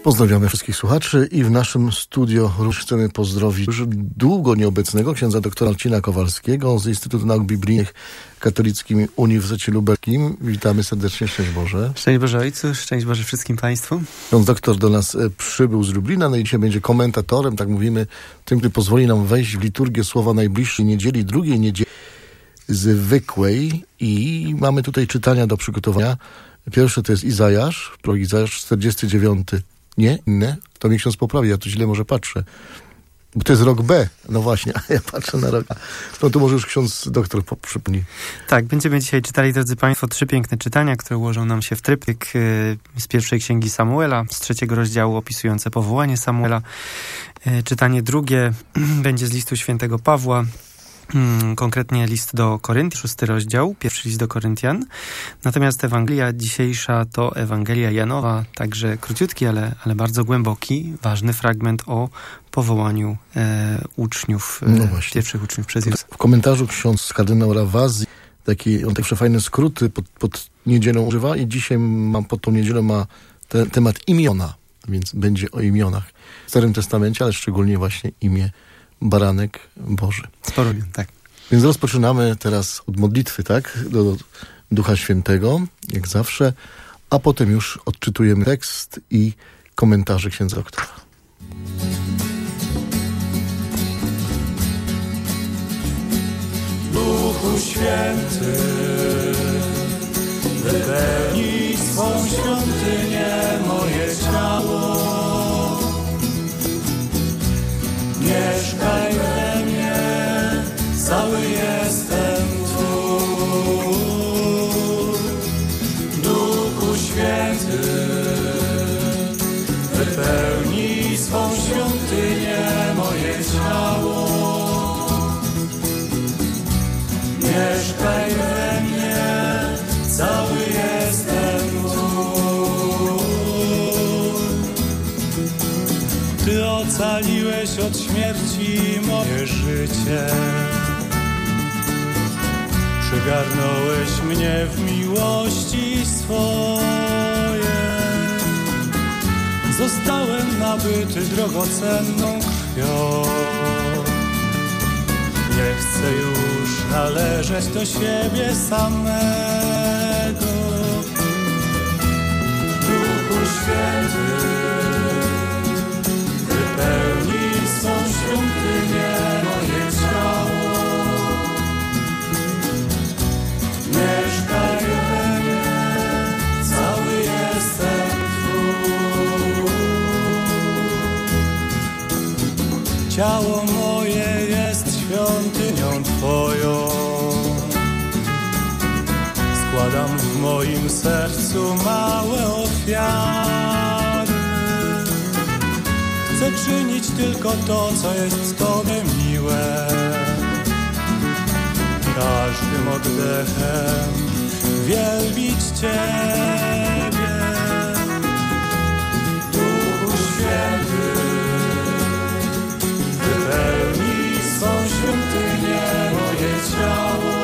Pozdrawiamy wszystkich słuchaczy i w naszym studio również chcemy pozdrowić już długo nieobecnego księdza doktora Marcina Kowalskiego z Instytutu Nauk Biblijnych Katolickim Uniwersytecie Lubelskim. Witamy serdecznie, szczęść Boże. Szczęść Boże Ojcu, szczęść Boże wszystkim Państwu. Ksiądz doktor do nas przybył z Lublina, no i dzisiaj będzie komentatorem, tak mówimy, tym, który pozwoli nam wejść w liturgię słowa najbliższej niedzieli, drugiej niedzieli zwykłej i mamy tutaj czytania do przygotowania. Pierwsze to jest Izajasz, prorok Izajasz 49. Nie? Inne? To mnie ksiądz poprawi, ja tu źle może patrzę. Bo to jest rok B. No właśnie, a ja patrzę na rok A. No to może już ksiądz doktor przypomni. Tak, będziemy dzisiaj czytali, drodzy Państwo, 3 piękne czytania, które ułożą nam się w tryptyk z pierwszej księgi Samuela, z 3 rozdziału opisujące powołanie Samuela. Czytanie drugie będzie z listu świętego Pawła, konkretnie list do Koryntian, 6 rozdział, pierwszy list do Koryntian. Natomiast Ewangelia dzisiejsza to Ewangelia Janowa, także króciutki, ale bardzo głęboki, ważny fragment o powołaniu uczniów, pierwszych uczniów przez Jezusa. W komentarzu ksiądz kardynał Rawazzi on takie fajne skróty pod niedzielą używa i dzisiaj pod tą niedzielą ma temat imiona, więc będzie o imionach w Starym Testamencie, ale szczególnie właśnie imię Baranek Boży. Sporo, tak. Więc rozpoczynamy teraz od modlitwy, tak? Do Ducha Świętego, jak zawsze, a potem już odczytujemy tekst i komentarze księdza doktora. Duchu Święty, wypełnij swą świątynię moje ciało. Mieszkaj we mnie, cały jestem Twój. Duchu Święty, wypełnij swą świątynię moje ciało. Mieszkaj we mnie, cały jestem Twój. Ty ocaliłeś od śmierci moje życie. Przygarnąłeś mnie w miłości swojej. Zostałem nabyty drogocenną krwią. Nie chcę już należeć do siebie samego. Duchu Święty, wypełnij swą świątynię moje ciało. Mieszkaj we mnie, cały jestem Twój. Ciało moje jest świątynią Twoją. Składam w moim sercu małe ofiary. Chcę czynić tylko to, co jest Tobie miłe. Każdym oddechem wielbić Ciebie. Duchu Święty, wypełnij swą świątynię moje ciało.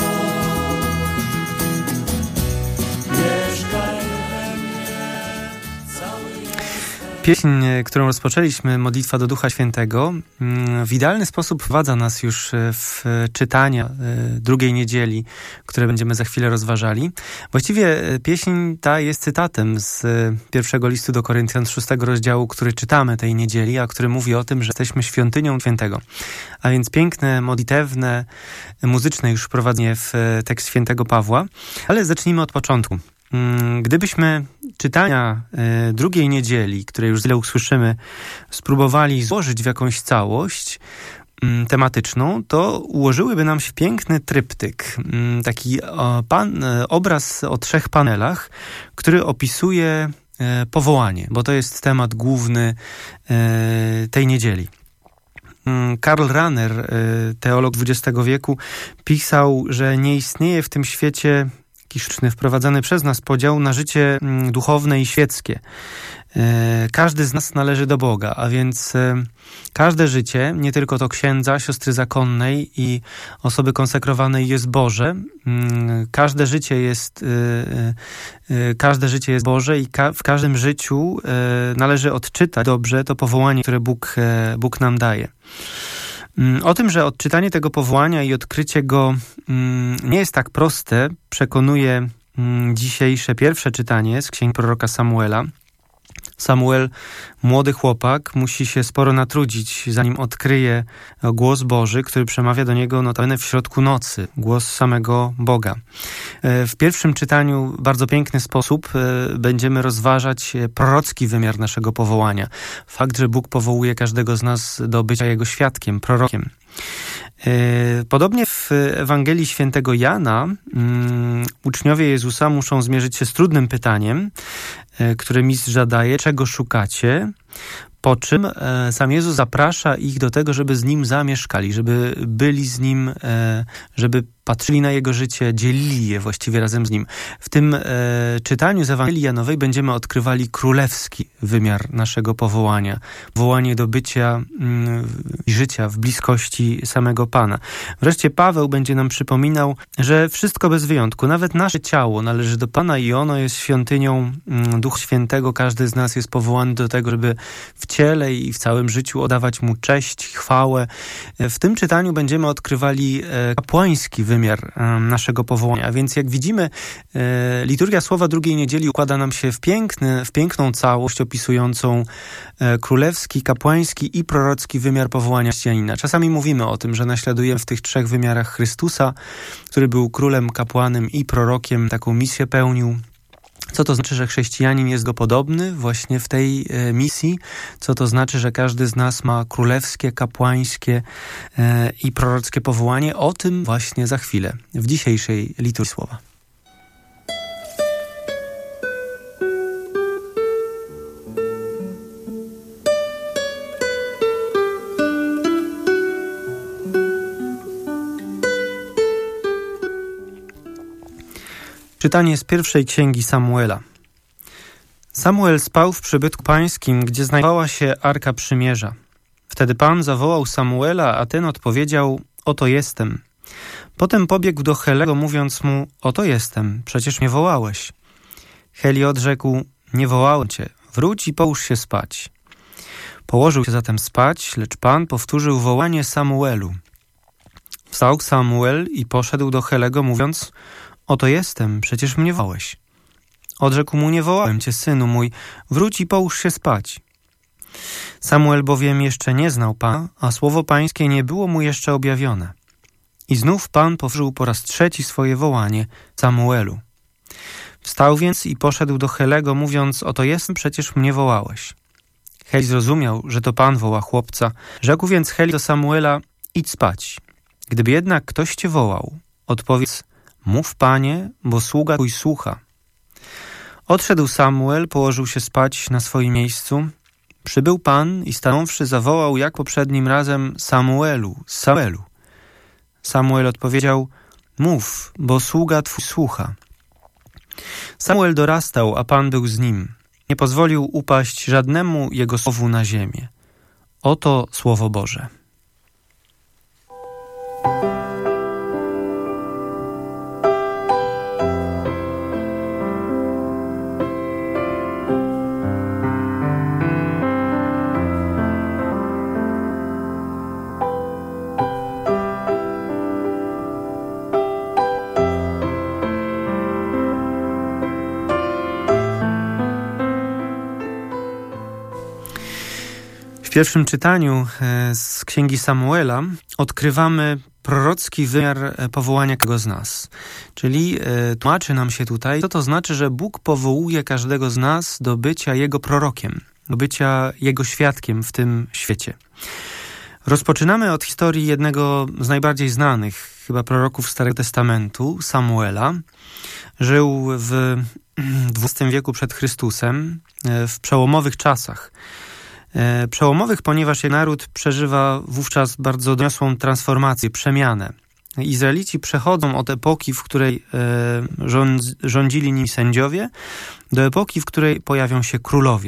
Mieszkaj we mnie, cały jestem. Pieśń, którą rozpoczęliśmy, modlitwa do Ducha Świętego, w idealny sposób wprowadza nas już w czytania drugiej niedzieli, które będziemy za chwilę rozważali. Właściwie pieśń ta jest cytatem z pierwszego listu do Koryntian, 6 rozdziału, który czytamy tej niedzieli, a który mówi o tym, że jesteśmy świątynią Świętego. A więc piękne, modlitewne, muzyczne już wprowadzenie w tekst świętego Pawła. Ale zacznijmy od początku. Gdybyśmy czytania drugiej niedzieli, które już źle usłyszymy, spróbowali złożyć w jakąś całość tematyczną, to ułożyłyby nam się piękny tryptyk. Taki obraz o 3 panelach, który opisuje powołanie, bo to jest temat główny tej niedzieli. Karl Rahner, teolog XX wieku, pisał, że nie istnieje w tym świecie jakiś sztuczny, wprowadzany przez nas podział na życie duchowne i świeckie. Każdy z nas należy do Boga, a więc każde życie, nie tylko to księdza, siostry zakonnej i osoby konsekrowanej jest Boże. Każde życie jest Boże i w każdym życiu należy odczytać dobrze to powołanie, które Bóg nam daje. O tym, że odczytanie tego powołania i odkrycie go nie jest tak proste, przekonuje dzisiejsze pierwsze czytanie z księgi proroka Samuela. Samuel, młody chłopak, musi się sporo natrudzić, zanim odkryje głos Boży, który przemawia do niego notabene w środku nocy, głos samego Boga. W pierwszym czytaniu w bardzo piękny sposób będziemy rozważać prorocki wymiar naszego powołania. Fakt, że Bóg powołuje każdego z nas do bycia Jego świadkiem, prorokiem. Podobnie w Ewangelii Świętego Jana uczniowie Jezusa muszą zmierzyć się z trudnym pytaniem, które mistrz zadaje: czego szukacie? Po czym sam Jezus zaprasza ich do tego, żeby z Nim zamieszkali, żeby byli z Nim, żeby patrzyli na Jego życie, dzielili je właściwie razem z Nim. W tym czytaniu z Ewangelii Janowej będziemy odkrywali królewski wymiar naszego powołania. Powołanie do bycia i życia w bliskości samego Pana. Wreszcie Paweł będzie nam przypominał, że wszystko bez wyjątku, nawet nasze ciało należy do Pana i ono jest świątynią Ducha Świętego. Każdy z nas jest powołany do tego, żeby w ciele i w całym życiu oddawać Mu cześć, chwałę. W tym czytaniu będziemy odkrywali kapłański wymiar naszego powołania. A więc jak widzimy, liturgia Słowa drugiej niedzieli układa nam się w piękną całość opisującą królewski, kapłański i prorocki wymiar powołania chrześcijanina. Czasami mówimy o tym, że naśladujemy w tych trzech wymiarach Chrystusa, który był królem, kapłanem i prorokiem, taką misję pełnił. Co to znaczy, że chrześcijanin jest go podobny właśnie w tej misji? Co to znaczy, że każdy z nas ma królewskie, kapłańskie i prorockie powołanie? O tym właśnie za chwilę w dzisiejszej liturgii Słowa. Czytanie z pierwszej księgi Samuela. Samuel spał w przybytku pańskim, gdzie znajdowała się Arka Przymierza. Wtedy Pan zawołał Samuela, a ten odpowiedział: oto jestem. Potem pobiegł do Helego, mówiąc mu: oto jestem, przecież mnie wołałeś. Heli odrzekł: nie wołałem cię, wróć i połóż się spać. Położył się zatem spać, lecz Pan powtórzył wołanie Samuelu. Wstał Samuel i poszedł do Helego, mówiąc: oto jestem, przecież mnie wołałeś. Odrzekł mu: nie wołałem cię, synu mój, wróć i połóż się spać. Samuel bowiem jeszcze nie znał Pana, a słowo pańskie nie było mu jeszcze objawione. I znów Pan powtórzył po raz trzeci swoje wołanie: Samuelu. Wstał więc i poszedł do Helego, mówiąc: oto jestem, przecież mnie wołałeś. Heli zrozumiał, że to Pan woła chłopca. Rzekł więc Heli do Samuela: idź spać. Gdyby jednak ktoś cię wołał, odpowiedz: mów, Panie, bo sługa Twój słucha. Odszedł Samuel, położył się spać na swoim miejscu. Przybył Pan i stanąwszy zawołał jak poprzednim razem: Samuelu, Samuelu. Samuel odpowiedział: mów, bo sługa Twój słucha. Samuel dorastał, a Pan był z nim. Nie pozwolił upaść żadnemu jego słowu na ziemię. Oto Słowo Boże. W pierwszym czytaniu z Księgi Samuela odkrywamy prorocki wymiar powołania każdego z nas. Czyli tłumaczy nam się tutaj, co to znaczy, że Bóg powołuje każdego z nas do bycia Jego prorokiem, do bycia Jego świadkiem w tym świecie. Rozpoczynamy od historii jednego z najbardziej znanych chyba proroków Starego Testamentu, Samuela. Żył w XX wieku przed Chrystusem, w przełomowych czasach. Przełomowych, ponieważ naród przeżywa wówczas bardzo doniosłą transformację, przemianę. Izraelici przechodzą od epoki, w której rządzili nimi sędziowie, do epoki, w której pojawią się królowie.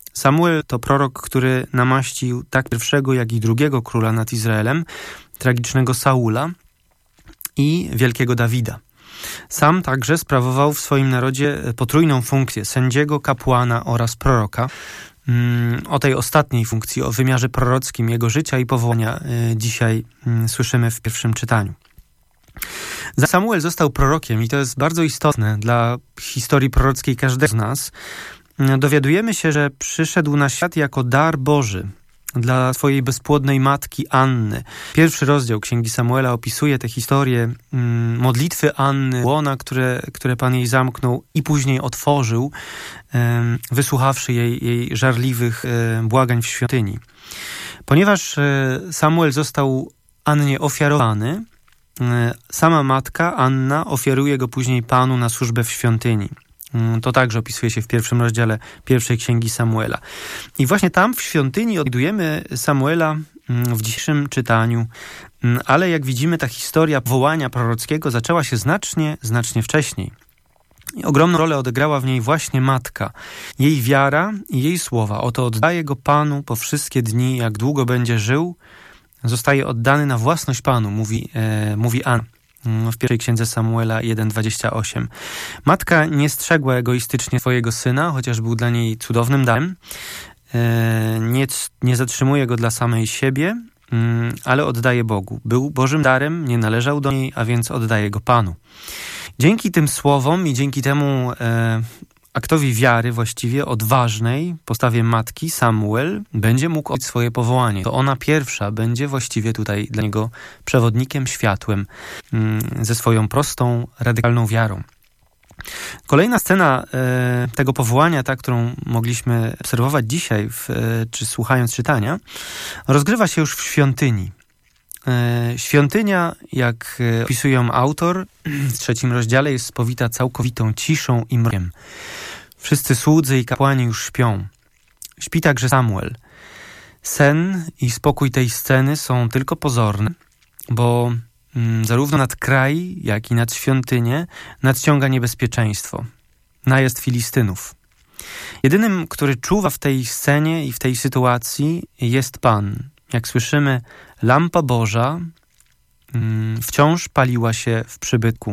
Samuel to prorok, który namaścił tak pierwszego, jak i drugiego króla nad Izraelem, tragicznego Saula i wielkiego Dawida. Sam także sprawował w swoim narodzie potrójną funkcję sędziego, kapłana oraz proroka. O tej ostatniej funkcji, o wymiarze prorockim jego życia i powołania dzisiaj słyszymy w pierwszym czytaniu. Samuel został prorokiem i to jest bardzo istotne dla historii prorockiej każdego z nas. Dowiadujemy się, że przyszedł na świat jako dar Boży dla swojej bezpłodnej matki Anny. Pierwszy rozdział Księgi Samuela opisuje tę historię modlitwy Anny, łona, które Pan jej zamknął i później otworzył, wysłuchawszy jej żarliwych błagań w świątyni. Ponieważ Samuel został Annie ofiarowany, sama matka Anna ofiaruje go później Panu na służbę w świątyni. To także opisuje się w pierwszym rozdziale pierwszej Księgi Samuela. I właśnie tam w świątyni odnajdujemy Samuela w dzisiejszym czytaniu, ale jak widzimy, ta historia powołania prorockiego zaczęła się znacznie wcześniej. I ogromną rolę odegrała w niej właśnie matka. Jej wiara i jej słowa. Oto oddaję go Panu po wszystkie dni, jak długo będzie żył, zostaje oddany na własność Panu, mówi Anna w pierwszej księdze Samuela 1:28. Matka nie strzegła egoistycznie swojego syna, chociaż był dla niej cudownym darem. Nie zatrzymuje go dla samej siebie, ale oddaje Bogu. Był Bożym darem, nie należał do niej, a więc oddaje go Panu. Dzięki tym słowom i dzięki temu aktowi wiary właściwie odważnej postawie matki, Samuel będzie mógł odbyć swoje powołanie. To ona pierwsza będzie właściwie tutaj dla niego przewodnikiem, światłem ze swoją prostą, radykalną wiarą. Kolejna scena tego powołania, ta, którą mogliśmy obserwować dzisiaj, czy słuchając czytania, rozgrywa się już w świątyni. Świątynia, jak opisuje ją autor w 3 rozdziale, jest spowita całkowitą ciszą i mrokiem. Wszyscy słudzy i kapłani już śpią. Śpi także Samuel. Sen i spokój tej sceny są tylko pozorne, bo zarówno nad kraj, jak i nad świątynię nadciąga niebezpieczeństwo. Najazd Filistynów. Jedynym, który czuwa w tej scenie i w tej sytuacji, jest Pan. Jak słyszymy, lampa Boża wciąż paliła się w przybytku.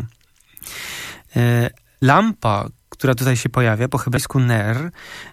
Lampa, która tutaj się pojawia, po hebrajsku ner,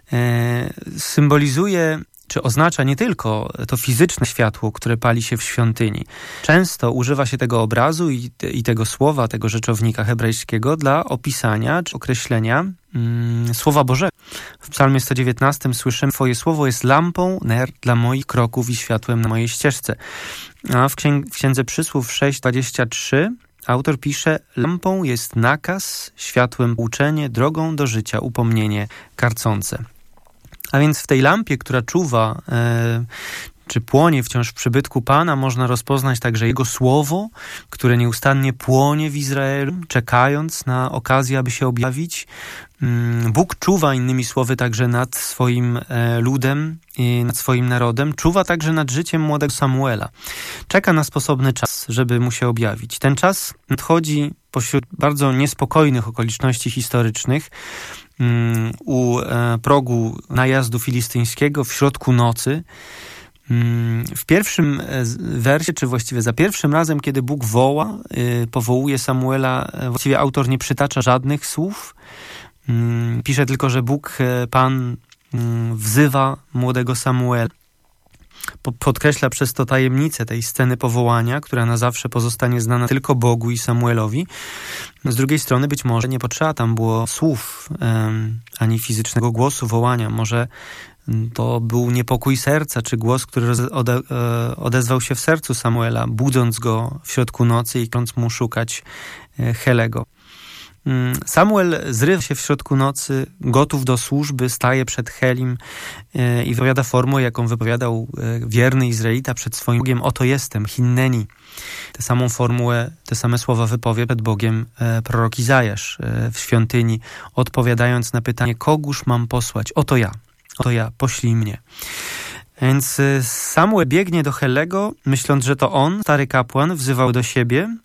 symbolizuje, czy oznacza nie tylko to fizyczne światło, które pali się w świątyni. Często używa się tego obrazu i tego słowa, tego rzeczownika hebrajskiego dla opisania czy określenia Słowa Bożego. W Psalmie 119 słyszymy: Twoje słowo jest lampą, ner dla moich kroków i światłem na mojej ścieżce. A w Księdze Przysłów 6:23 autor pisze: lampą jest nakaz, światłem pouczenie, drogą do życia upomnienie karcące. A więc w tej lampie, która czuwa, czy płonie wciąż w przybytku Pana, można rozpoznać także Jego słowo, które nieustannie płonie w Izraelu, czekając na okazję, aby się objawić. Bóg czuwa, innymi słowy, także nad swoim ludem i nad swoim narodem. Czuwa także nad życiem młodego Samuela. Czeka na sposobny czas, żeby mu się objawić. Ten czas nadchodzi pośród bardzo niespokojnych okoliczności historycznych, u progu najazdu filistyńskiego, w środku nocy. W pierwszym wersie, czy właściwie za pierwszym razem, kiedy Bóg powołuje Samuela, właściwie autor nie przytacza żadnych słów. Pisze tylko, że Bóg, Pan, wzywa młodego Samuela. Podkreśla przez to tajemnicę tej sceny powołania, która na zawsze pozostanie znana tylko Bogu i Samuelowi. Z drugiej strony być może nie potrzeba tam było słów, ani fizycznego głosu wołania. Może to był niepokój serca, czy głos, który odezwał się w sercu Samuela, budząc go w środku nocy i każąc mu szukać Helego. Samuel zrywa się w środku nocy, gotów do służby, staje przed Helim i wypowiada formułę, jaką wypowiadał wierny Izraelita przed swoim Bogiem: oto jestem, Hinneni. Tę samą formułę, te same słowa wypowie przed Bogiem prorok Izajasz w świątyni, odpowiadając na pytanie: kogóż mam posłać? Oto ja, poślij mnie. Więc Samuel biegnie do Helego, myśląc, że to on, stary kapłan, wzywał do siebie.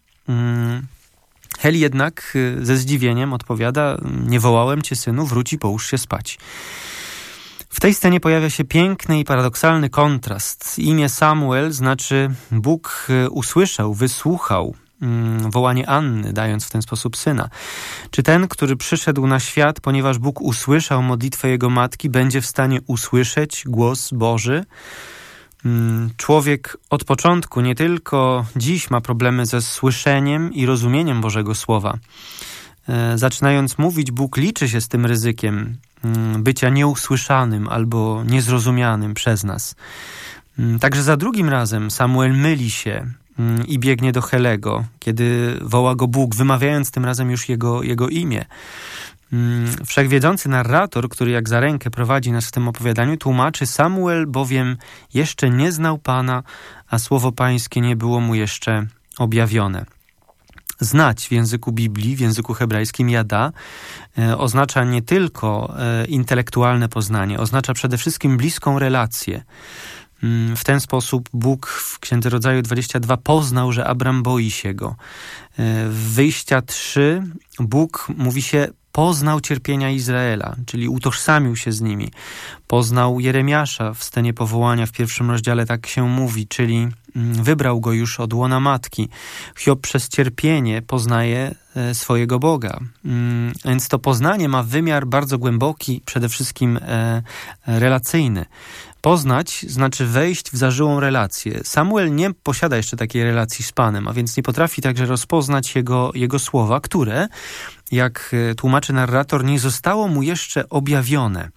Heli jednak ze zdziwieniem odpowiada: nie wołałem cię, synu, wróć i połóż się spać. W tej scenie pojawia się piękny i paradoksalny kontrast. Imię Samuel znaczy Bóg usłyszał, wysłuchał wołanie Anny, dając w ten sposób syna. Czy ten, który przyszedł na świat, ponieważ Bóg usłyszał modlitwę jego matki, będzie w stanie usłyszeć głos Boży? Człowiek od początku, nie tylko dziś, ma problemy ze słyszeniem i rozumieniem Bożego Słowa. Zaczynając mówić, Bóg liczy się z tym ryzykiem bycia nieusłyszanym albo niezrozumianym przez nas. Także za drugim razem Samuel myli się i biegnie do Helego, kiedy woła go Bóg, wymawiając tym razem już jego imię. Wszechwiedzący narrator, który jak za rękę prowadzi nas w tym opowiadaniu, tłumaczy: Samuel bowiem jeszcze nie znał Pana, a słowo Pańskie nie było mu jeszcze objawione. Znać w języku Biblii, w języku hebrajskim jada, oznacza nie tylko intelektualne poznanie, oznacza przede wszystkim bliską relację. W ten sposób Bóg w Księdze Rodzaju 22 poznał, że Abram boi się go. W Wyjścia 3 Bóg, mówi się, poznał cierpienia Izraela, czyli utożsamił się z nimi. Poznał Jeremiasza w scenie powołania w 1 rozdziale, tak się mówi, czyli wybrał go już od łona matki. Hiob przez cierpienie poznaje swojego Boga. Więc to poznanie ma wymiar bardzo głęboki, przede wszystkim relacyjny. Poznać znaczy wejść w zażyłą relację. Samuel nie posiada jeszcze takiej relacji z Panem, a więc nie potrafi także rozpoznać jego słowa, które, jak tłumaczy narrator, nie zostało mu jeszcze objawione.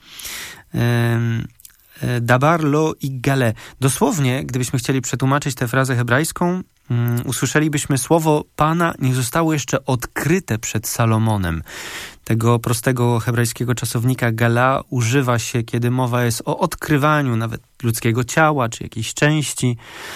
Dabar lo igale. Dosłownie, gdybyśmy chcieli przetłumaczyć tę frazę hebrajską, usłyszelibyśmy: słowo Pana nie zostało jeszcze odkryte przed Salomonem. Tego prostego hebrajskiego czasownika gala używa się, kiedy mowa jest o odkrywaniu nawet ludzkiego ciała, czy jakiejś części,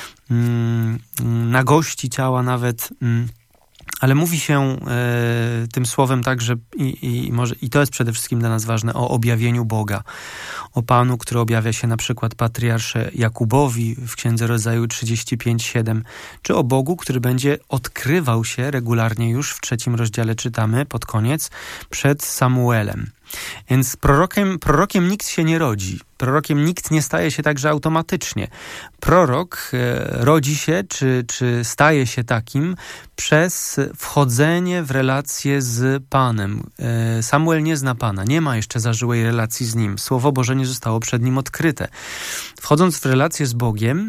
nagości ciała nawet. Ale mówi się tym słowem także, i to jest przede wszystkim dla nas ważne, o objawieniu Boga. O Panu, który objawia się na przykład patriarsze Jakubowi w Księdze Rodzaju 35:7, czy o Bogu, który będzie odkrywał się regularnie, już w 3 rozdziale czytamy, pod koniec, przed Samuelem. Więc prorokiem nikt się nie rodzi. Prorokiem nikt nie staje się także automatycznie. Prorok rodzi się, czy staje się takim przez wchodzenie w relację z Panem. Samuel nie zna Pana, nie ma jeszcze zażyłej relacji z Nim. Słowo Boże nie zostało przed nim odkryte. Wchodząc w relację z Bogiem,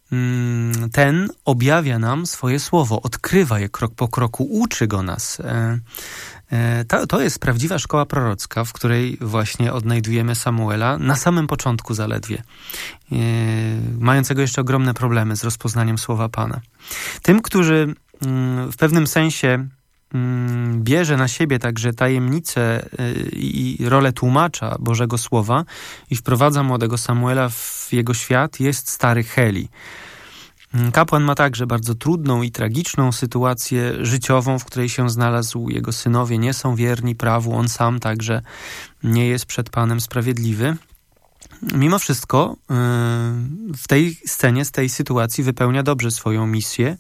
ten objawia nam swoje słowo, odkrywa je krok po kroku, uczy go nas. To jest prawdziwa szkoła prorocka, w której właśnie odnajdujemy Samuela na samym początku zaledwie, mającego jeszcze ogromne problemy z rozpoznaniem słowa Pana. Tym, który w pewnym sensie bierze na siebie także tajemnicę i rolę tłumacza Bożego Słowa i wprowadza młodego Samuela w jego świat, jest stary Heli. Kapłan ma także bardzo trudną i tragiczną sytuację życiową, w której się znalazł. Jego synowie nie są wierni prawu, on sam także nie jest przed Panem sprawiedliwy. Mimo wszystko w tej scenie, z tej sytuacji wypełnia dobrze swoją misję.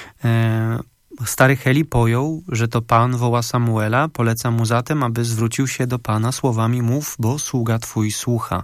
Stary Heli pojął, że to Pan woła Samuela, poleca mu zatem, aby zwrócił się do Pana słowami: mów, bo sługa Twój słucha.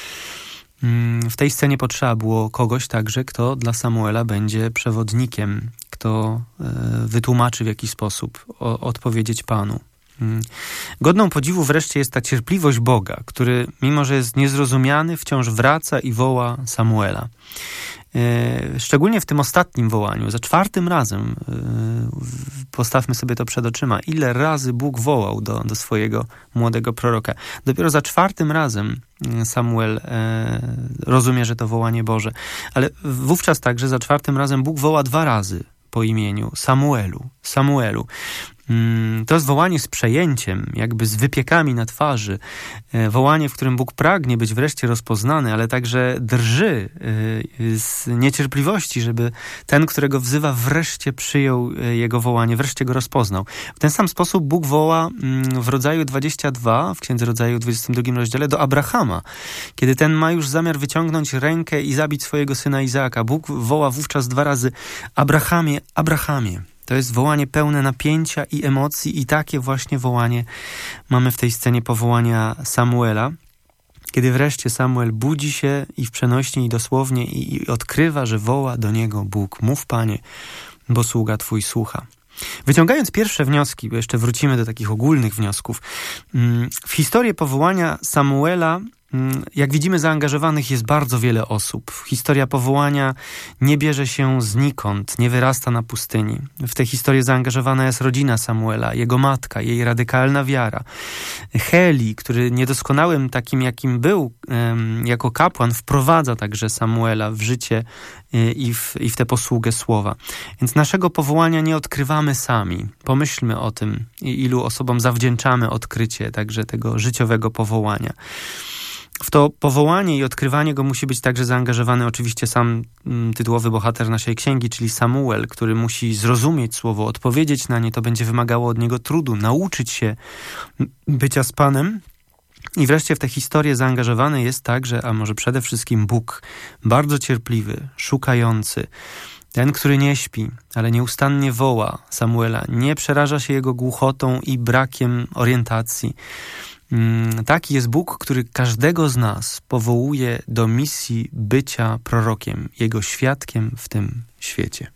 W tej scenie potrzeba było kogoś także, kto dla Samuela będzie przewodnikiem, kto wytłumaczy, w jaki sposób odpowiedzieć Panu. Godną podziwu wreszcie jest ta cierpliwość Boga, który, mimo że jest niezrozumiany, wciąż wraca i woła Samuela. Szczególnie w tym ostatnim wołaniu, za 4. razem, postawmy sobie to przed oczyma, ile razy Bóg wołał do swojego młodego proroka. Dopiero za 4. razem Samuel rozumie, że to wołanie Boże. Ale wówczas także za 4. razem Bóg woła 2 razy po imieniu: Samuelu, Samuelu. To jest wołanie z przejęciem, jakby z wypiekami na twarzy. Wołanie, w którym Bóg pragnie być wreszcie rozpoznany, ale także drży z niecierpliwości, żeby ten, którego wzywa, wreszcie przyjął jego wołanie, wreszcie go rozpoznał. W ten sam sposób Bóg woła w Rodzaju 22, w Księdze Rodzaju 22 rozdziale, do Abrahama. Kiedy ten ma już zamiar wyciągnąć rękę i zabić swojego syna Izaaka, Bóg woła wówczas 2 razy: Abrahamie, Abrahamie. To jest wołanie pełne napięcia i emocji i takie właśnie wołanie mamy w tej scenie powołania Samuela. kiedy wreszcie Samuel budzi się i w przenośni, i dosłownie i odkrywa, że woła do niego Bóg. Mów, Panie, bo sługa Twój słucha. Wyciągając pierwsze wnioski, bo jeszcze wrócimy do takich ogólnych wniosków, w historię powołania Samuela, jak widzimy, zaangażowanych jest bardzo wiele osób. Historia powołania nie bierze się znikąd, nie wyrasta na pustyni. W tę historię zaangażowana jest rodzina Samuela, jego matka, jej radykalna wiara. Heli, który niedoskonałym takim, jakim był jako kapłan, wprowadza także Samuela w życie i w tę posługę słowa. Więc naszego powołania nie odkrywamy sami. Pomyślmy o tym, ilu osobom zawdzięczamy odkrycie także tego życiowego powołania. W to powołanie i odkrywanie go musi być także zaangażowany oczywiście sam tytułowy bohater naszej księgi, czyli Samuel, który musi zrozumieć słowo, odpowiedzieć na nie. To będzie wymagało od niego trudu, nauczyć się bycia z Panem. I wreszcie w tę historię zaangażowany jest także, a może przede wszystkim Bóg, bardzo cierpliwy, szukający, ten, który nie śpi, ale nieustannie woła Samuela, nie przeraża się jego głuchotą i brakiem orientacji. Taki jest Bóg, który każdego z nas powołuje do misji bycia prorokiem, jego świadkiem w tym świecie.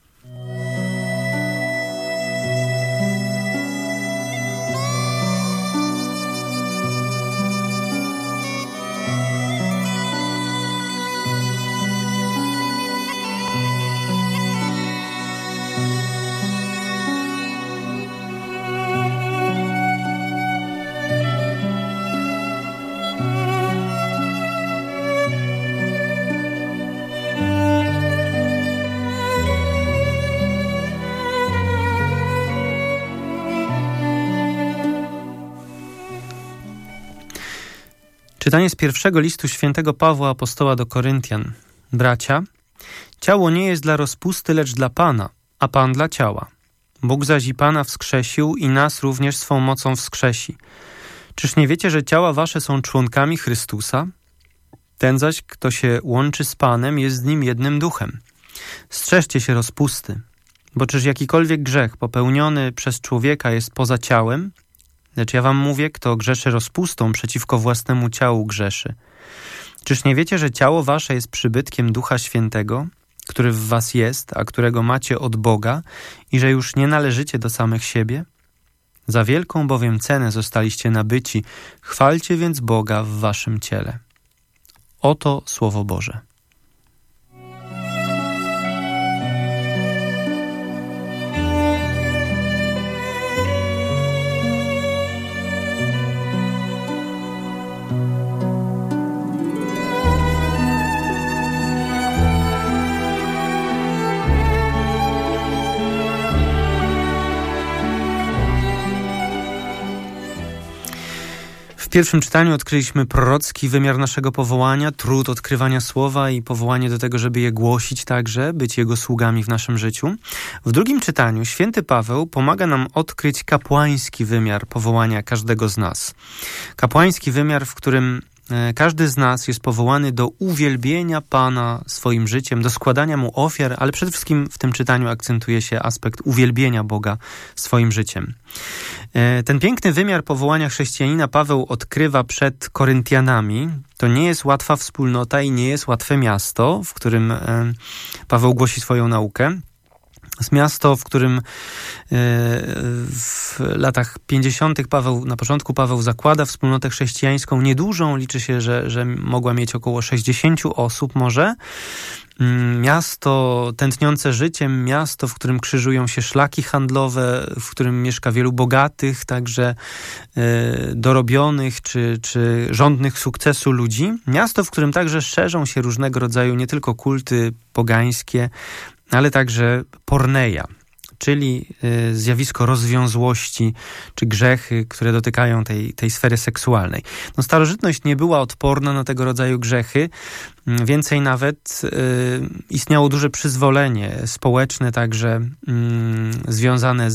Czytanie z pierwszego listu świętego Pawła Apostoła do Koryntian. Bracia, ciało nie jest dla rozpusty, lecz dla Pana, a Pan dla ciała. Bóg zaś i Pana wskrzesił i nas również swą mocą wskrzesi. Czyż nie wiecie, że ciała wasze są członkami Chrystusa? Ten zaś, kto się łączy z Panem, jest z Nim jednym duchem. Strzeżcie się rozpusty, bo czyż jakikolwiek grzech popełniony przez człowieka jest poza ciałem? Lecz ja wam mówię, kto grzeszy rozpustą, przeciwko własnemu ciału grzeszy. Czyż nie wiecie, że ciało wasze jest przybytkiem Ducha Świętego, który w was jest, a którego macie od Boga i że już nie należycie do samych siebie? Za wielką bowiem cenę zostaliście nabyci, chwalcie więc Boga w waszym ciele. Oto Słowo Boże. W pierwszym czytaniu odkryliśmy prorocki wymiar naszego powołania, trud odkrywania słowa i powołanie do tego, żeby je głosić także, być Jego sługami w naszym życiu. W drugim czytaniu święty Paweł pomaga nam odkryć kapłański wymiar powołania każdego z nas. Kapłański wymiar, w którym każdy z nas jest powołany do uwielbienia Pana swoim życiem, do składania Mu ofiar, ale przede wszystkim w tym czytaniu akcentuje się aspekt uwielbienia Boga swoim życiem. Ten piękny wymiar powołania chrześcijanina Paweł odkrywa przed Koryntianami. To nie jest łatwa wspólnota i nie jest łatwe miasto, w którym Paweł głosi swoją naukę. Z miasto, w którym w latach 50. na początku Paweł zakłada wspólnotę chrześcijańską niedużą, liczy się, że mogła mieć około 60 osób może. Miasto tętniące życiem, miasto, w którym krzyżują się szlaki handlowe, w którym mieszka wielu bogatych, także dorobionych czy żądnych sukcesu ludzi. Miasto, w którym także szerzą się różnego rodzaju nie tylko kulty pogańskie, ale także porneia, czyli zjawisko rozwiązłości czy grzechy, które dotykają tej sfery seksualnej. Starożytność nie była odporna na tego rodzaju grzechy Więcej nawet istniało duże przyzwolenie społeczne, także związane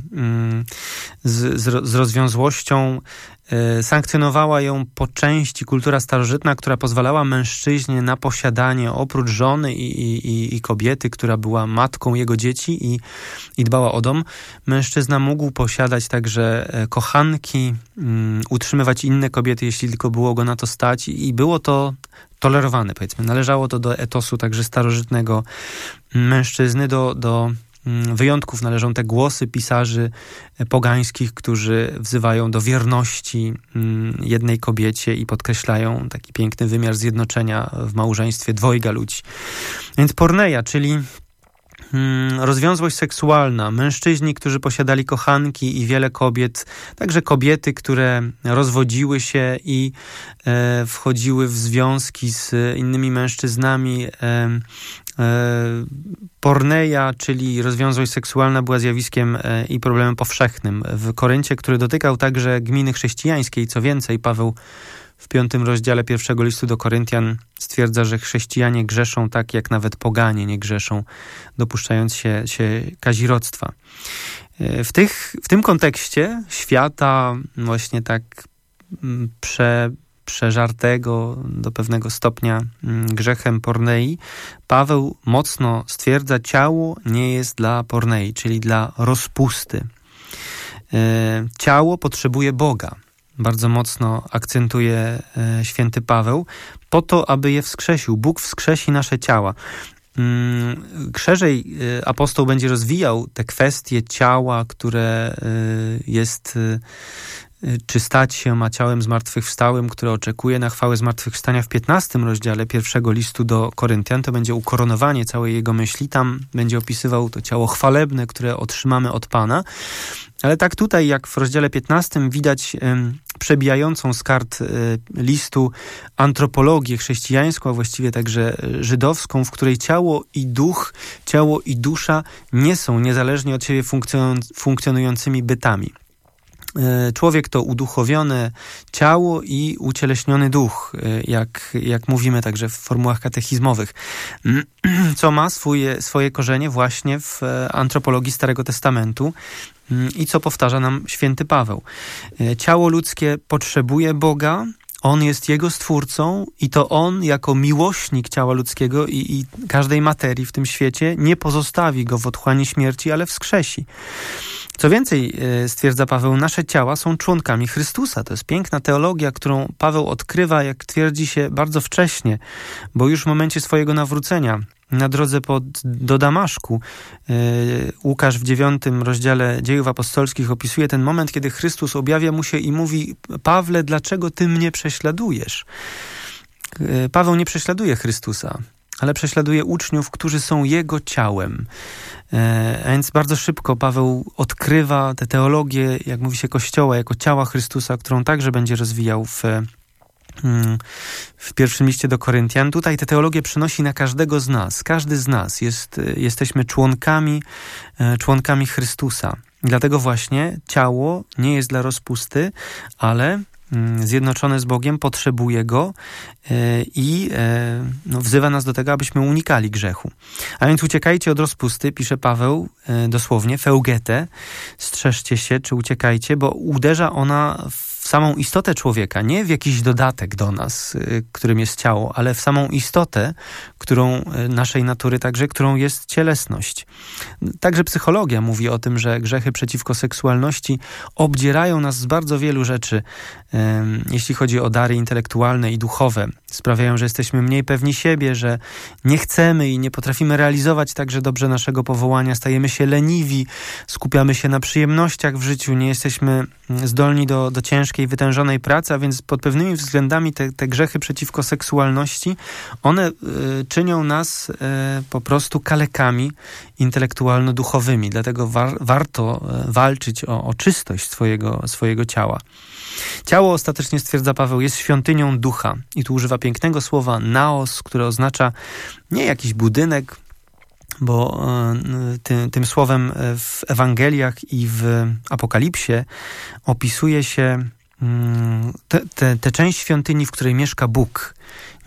z rozwiązłością. Sankcjonowała ją po części kultura starożytna, która pozwalała mężczyźnie na posiadanie oprócz żony i kobiety, która była matką jego dzieci i dbała o dom. Mężczyzna mógł posiadać także kochanki, utrzymywać inne kobiety, jeśli tylko było go na to stać, i było to tolerowane, powiedzmy. Należało to do etosu także starożytnego mężczyzny. Do wyjątków należą te głosy pisarzy pogańskich, którzy wzywają do wierności jednej kobiecie i podkreślają taki piękny wymiar zjednoczenia w małżeństwie dwojga ludzi. Więc porneia, czyli rozwiązłość seksualna, mężczyźni, którzy posiadali kochanki i wiele kobiet, także kobiety, które rozwodziły się i wchodziły w związki z innymi mężczyznami. Porneia, czyli rozwiązłość seksualna, była zjawiskiem i problemem powszechnym w Koryncie, który dotykał także gminy chrześcijańskiej. Co więcej, Paweł w 5 rozdziale 1 listu do Koryntian stwierdza, że chrześcijanie grzeszą tak, jak nawet poganie nie grzeszą, dopuszczając się kazirodztwa. W tym kontekście świata właśnie tak przeżartego do pewnego stopnia grzechem pornei, Paweł mocno stwierdza, ciało nie jest dla pornei, czyli dla rozpusty. Ciało potrzebuje Boga. Bardzo mocno akcentuje święty Paweł, po to, aby je wskrzesił. Bóg wskrzesi nasze ciała. Szerzej apostoł będzie rozwijał te kwestie ciała, które jest, czy stać się ma ciałem zmartwychwstałym, które oczekuje na chwałę zmartwychwstania w 15 rozdziale 1 listu do Koryntian. To będzie ukoronowanie całej jego myśli. Tam będzie opisywał to ciało chwalebne, które otrzymamy od Pana. Ale tak tutaj, jak w rozdziale 15 widać przebijającą z kart listu antropologię chrześcijańską, a właściwie także żydowską, w której ciało i duch, ciało i dusza nie są niezależnie od siebie funkcjonującymi bytami. Człowiek to uduchowione ciało i ucieleśniony duch, jak mówimy także w formułach katechizmowych, co ma swoje korzenie właśnie w antropologii Starego Testamentu i co powtarza nam święty Paweł. Ciało ludzkie potrzebuje Boga, On jest jego stwórcą i to On jako miłośnik ciała ludzkiego i każdej materii w tym świecie nie pozostawi go w otchłani śmierci, ale wskrzesi. Co więcej, stwierdza Paweł, nasze ciała są członkami Chrystusa. To jest piękna teologia, którą Paweł odkrywa, jak twierdzi się, bardzo wcześnie, bo już w momencie swojego nawrócenia na drodze do Damaszku Łukasz w 9 rozdziale Dziejów Apostolskich opisuje ten moment, kiedy Chrystus objawia mu się i mówi: Pawle, dlaczego ty mnie prześladujesz? Paweł nie prześladuje Chrystusa, ale prześladuje uczniów, którzy są Jego ciałem. A więc bardzo szybko Paweł odkrywa tę teologię, jak mówi się, Kościoła, jako ciała Chrystusa, którą także będzie rozwijał w pierwszym liście do Koryntian. Tutaj tę teologię przynosi na każdego z nas. Każdy z nas jesteśmy członkami Chrystusa. Dlatego właśnie ciało nie jest dla rozpusty, ale zjednoczone z Bogiem potrzebuje Go i wzywa nas do tego, abyśmy unikali grzechu. A więc uciekajcie od rozpusty, pisze Paweł dosłownie, feugete, strzeżcie się, czy uciekajcie, bo uderza ona w samą istotę człowieka, nie w jakiś dodatek do nas, którym jest ciało, ale w samą istotę, naszej natury także, którą jest cielesność. Także psychologia mówi o tym, że grzechy przeciwko seksualności obdzierają nas z bardzo wielu rzeczy, jeśli chodzi o dary intelektualne i duchowe. Sprawiają, że jesteśmy mniej pewni siebie, że nie chcemy i nie potrafimy realizować także dobrze naszego powołania, stajemy się leniwi, skupiamy się na przyjemnościach w życiu, nie jesteśmy zdolni do ciężkiej, wytężonej pracy, a więc pod pewnymi względami te grzechy przeciwko seksualności, one czynią nas po prostu kalekami intelektualno-duchowymi. Dlatego warto walczyć o czystość swojego ciała. Ciało, ostatecznie stwierdza Paweł, jest świątynią ducha. I tu używa pięknego słowa naos, które oznacza nie jakiś budynek, bo tym słowem w Ewangeliach i w Apokalipsie opisuje się tę część świątyni, w której mieszka Bóg.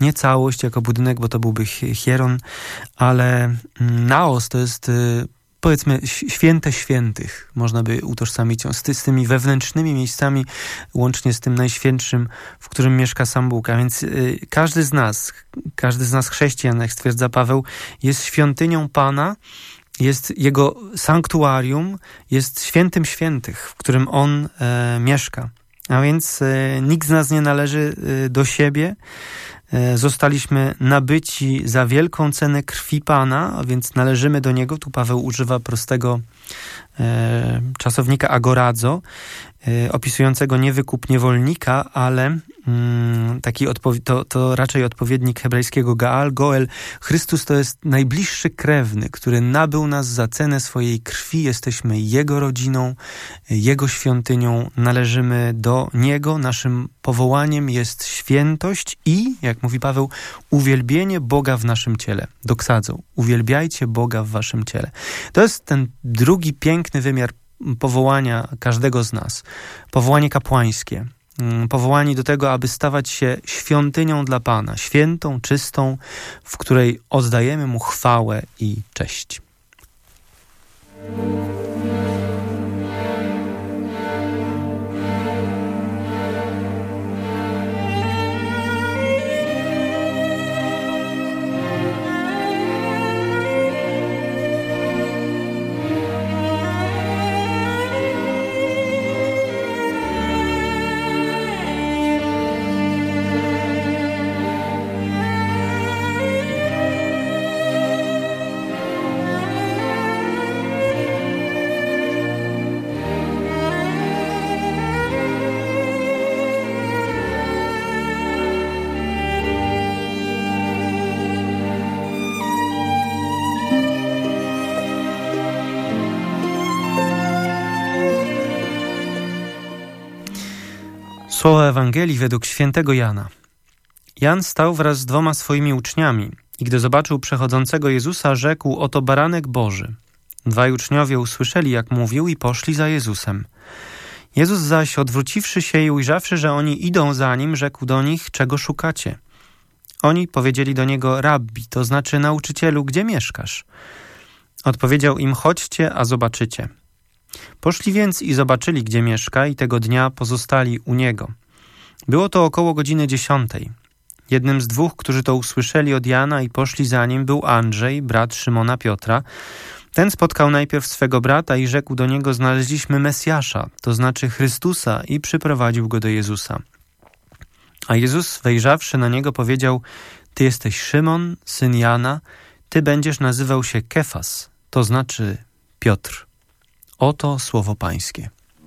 nie całość jako budynek, bo to byłby hieron, ale naos to jest powiedzmy święte świętych, można by utożsamić ją z tymi wewnętrznymi miejscami, łącznie z tym najświętszym, w którym mieszka sam Bóg. A więc każdy z nas chrześcijan, jak stwierdza Paweł, jest świątynią Pana, jest Jego sanktuarium, jest świętym świętych, w którym On mieszka. A więc nikt z nas nie należy do siebie. Zostaliśmy nabyci za wielką cenę krwi Pana, a więc należymy do Niego. Tu Paweł używa prostego czasownika agorazo, opisującego nie wykup niewolnika, ale taki to raczej odpowiednik hebrajskiego Goel. Chrystus to jest najbliższy krewny, który nabył nas za cenę swojej krwi. Jesteśmy Jego rodziną, Jego świątynią, należymy do Niego. Naszym powołaniem jest świętość i, jak mówi Paweł, uwielbienie Boga w naszym ciele. Doksadzą. Uwielbiajcie Boga w waszym ciele. To jest ten drugi piękny wymiar powołania każdego z nas. Powołanie kapłańskie. Powołani do tego, aby stawać się świątynią dla Pana. Świętą, czystą, w której oddajemy Mu chwałę i cześć. Słowa Ewangelii według świętego Jana. Jan stał wraz z 2 swoimi uczniami i gdy zobaczył przechodzącego Jezusa, rzekł: oto baranek Boży. 2 uczniowie usłyszeli, jak mówił, i poszli za Jezusem. Jezus zaś, odwróciwszy się i ujrzawszy, że oni idą za Nim, rzekł do nich: czego szukacie? Oni powiedzieli do Niego: Rabbi, to znaczy nauczycielu, gdzie mieszkasz? Odpowiedział im: chodźcie, a zobaczycie. Poszli więc i zobaczyli, gdzie mieszka, i tego dnia pozostali u Niego. Było to około godziny 10. Jednym z 2, którzy to usłyszeli od Jana i poszli za nim, był Andrzej, brat Szymona Piotra. Ten spotkał najpierw swego brata i rzekł do niego: znaleźliśmy Mesjasza, to znaczy Chrystusa, i przyprowadził go do Jezusa. A Jezus, wejrzawszy na niego, powiedział: ty jesteś Szymon, syn Jana, ty będziesz nazywał się Kefas, to znaczy Piotr. Oto słowo Pańskie.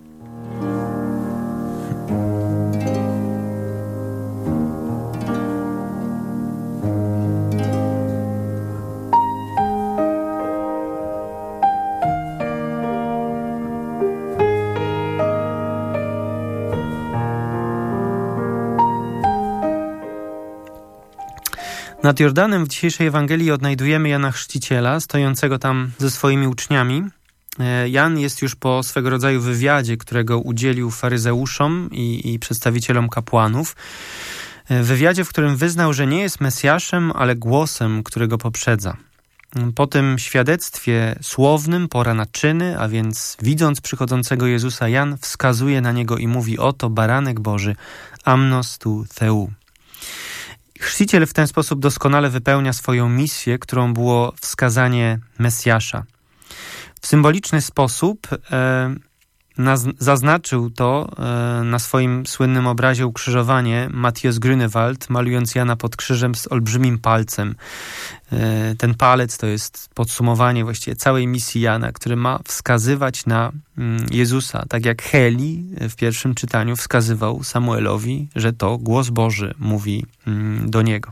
Nad Jordanem w dzisiejszej Ewangelii odnajdujemy Jana Chrzciciela, stojącego tam ze swoimi uczniami. Jan jest już po swego rodzaju wywiadzie, którego udzielił faryzeuszom i przedstawicielom kapłanów. Wywiadzie, w którym wyznał, że nie jest Mesjaszem, ale głosem, który go poprzedza. Po tym świadectwie słownym pora na czyny, a więc widząc przychodzącego Jezusa, Jan wskazuje na niego i mówi: oto baranek Boży, amnos tu theu. Chrzciciel w ten sposób doskonale wypełnia swoją misję, którą było wskazanie Mesjasza. W symboliczny sposób zaznaczył to na swoim słynnym obrazie ukrzyżowanie Matthias Grünewald, malując Jana pod krzyżem z olbrzymim palcem. Ten palec to jest podsumowanie właściwie całej misji Jana, który ma wskazywać na Jezusa, tak jak Heli w pierwszym czytaniu wskazywał Samuelowi, że to głos Boży mówi do niego.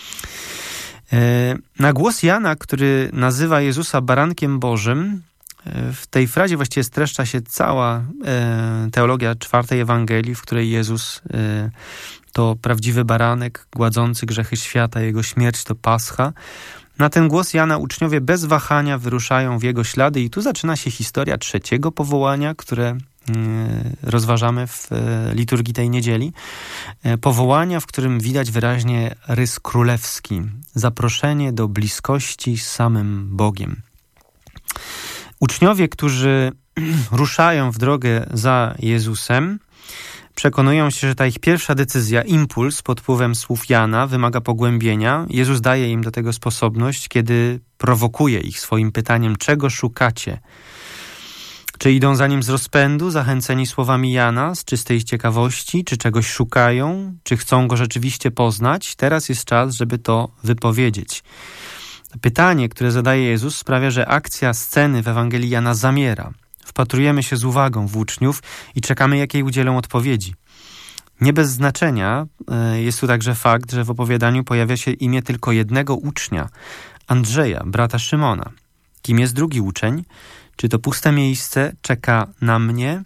Na głos Jana, który nazywa Jezusa barankiem Bożym, w tej frazie właściwie streszcza się cała teologia 4 Ewangelii, w której Jezus to prawdziwy baranek gładzący grzechy świata, Jego śmierć to Pascha. Na ten głos Jana uczniowie bez wahania wyruszają w jego ślady i tu zaczyna się historia 3 powołania, które rozważamy w liturgii tej niedzieli. Powołania, w którym widać wyraźnie rys królewski. Zaproszenie do bliskości z samym Bogiem. Uczniowie, którzy ruszają w drogę za Jezusem, przekonują się, że ta ich pierwsza decyzja, impuls pod wpływem słów Jana wymaga pogłębienia. Jezus daje im do tego sposobność, kiedy prowokuje ich swoim pytaniem, czego szukacie? Czy idą za nim z rozpędu, zachęceni słowami Jana, z czystej ciekawości, czy czegoś szukają, czy chcą go rzeczywiście poznać? Teraz jest czas, żeby to wypowiedzieć. Pytanie, które zadaje Jezus, sprawia, że akcja sceny w Ewangelii Jana zamiera. Wpatrujemy się z uwagą w uczniów i czekamy, jakiej udzielą odpowiedzi. Nie bez znaczenia jest tu także fakt, że w opowiadaniu pojawia się imię tylko jednego ucznia, Andrzeja, brata Szymona. Kim jest drugi uczeń? Czy to puste miejsce czeka na mnie?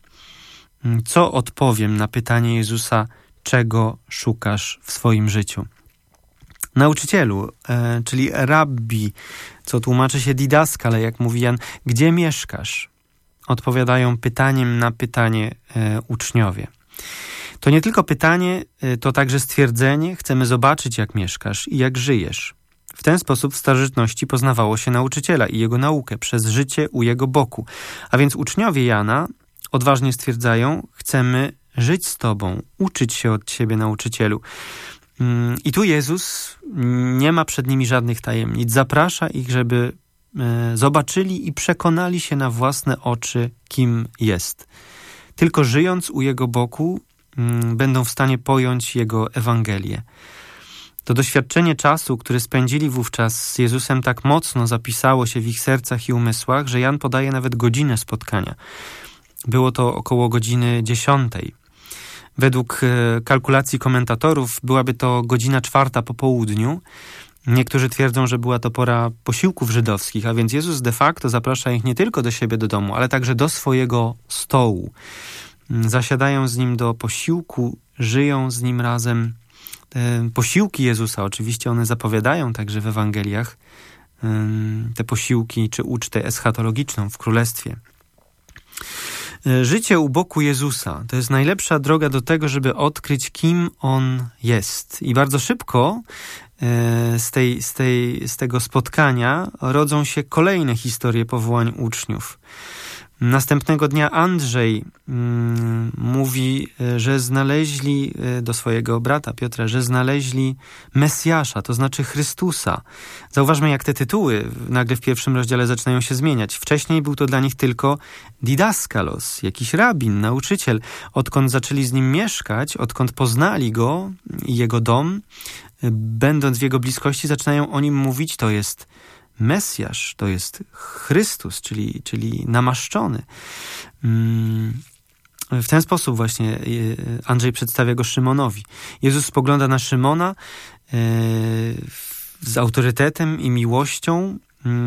Co odpowiem na pytanie Jezusa, czego szukasz w swoim życiu? Nauczycielu, czyli rabbi, co tłumaczy się didaskale, jak mówi Jan, gdzie mieszkasz? Odpowiadają pytaniem na pytanie uczniowie. To nie tylko pytanie, to także stwierdzenie, chcemy zobaczyć, jak mieszkasz i jak żyjesz. W ten sposób w starożytności poznawało się nauczyciela i jego naukę przez życie u jego boku. A więc uczniowie Jana odważnie stwierdzają, chcemy żyć z Tobą, uczyć się od Ciebie, nauczycielu. I tu Jezus nie ma przed nimi żadnych tajemnic. Zaprasza ich, żeby zobaczyli i przekonali się na własne oczy, kim jest. Tylko żyjąc u Jego boku, będą w stanie pojąć Jego Ewangelię. To doświadczenie czasu, który spędzili wówczas z Jezusem, tak mocno zapisało się w ich sercach i umysłach, że Jan podaje nawet godzinę spotkania. Było to około godziny 10. Według kalkulacji komentatorów byłaby to godzina 4 po południu. Niektórzy twierdzą, że była to pora posiłków żydowskich, a więc Jezus de facto zaprasza ich nie tylko do siebie do domu, ale także do swojego stołu. Zasiadają z Nim do posiłku, żyją z Nim razem. Posiłki Jezusa, oczywiście one zapowiadają także w Ewangeliach te posiłki czy ucztę eschatologiczną w Królestwie. Życie u boku Jezusa to jest najlepsza droga do tego, żeby odkryć, kim On jest. I bardzo szybko z tego spotkania rodzą się kolejne historie powołań uczniów. Następnego dnia Andrzej mówi, że znaleźli do swojego brata Piotra, że znaleźli Mesjasza, to znaczy Chrystusa. Zauważmy, jak te tytuły nagle w pierwszym rozdziale zaczynają się zmieniać. Wcześniej był to dla nich tylko didaskalos, jakiś rabin, nauczyciel. Odkąd zaczęli z nim mieszkać, odkąd poznali go i jego dom, będąc w jego bliskości, zaczynają o nim mówić, to jest Mesjasz, to jest Chrystus, czyli namaszczony. W ten sposób właśnie Andrzej przedstawia go Szymonowi. Jezus spogląda na Szymona z autorytetem i miłością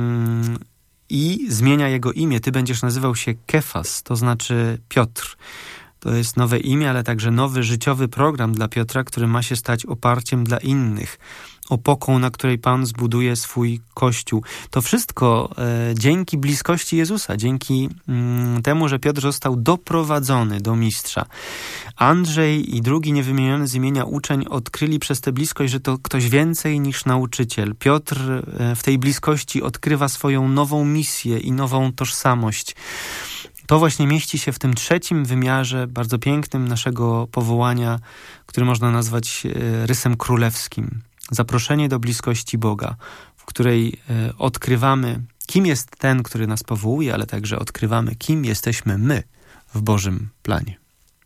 i zmienia jego imię. Ty będziesz nazywał się Kefas, to znaczy Piotr. To jest nowe imię, ale także nowy życiowy program dla Piotra, który ma się stać oparciem dla innych, opoką, na której Pan zbuduje swój Kościół. To wszystko dzięki bliskości Jezusa, dzięki temu, że Piotr został doprowadzony do mistrza. Andrzej i drugi niewymieniony z imienia uczeń odkryli przez tę bliskość, że to ktoś więcej niż nauczyciel. Piotr w tej bliskości odkrywa swoją nową misję i nową tożsamość. To właśnie mieści się w tym trzecim wymiarze, bardzo pięknym naszego powołania, który można nazwać rysem królewskim. Zaproszenie do bliskości Boga, w której odkrywamy, kim jest ten, który nas powołuje, ale także odkrywamy, kim jesteśmy my w Bożym planie.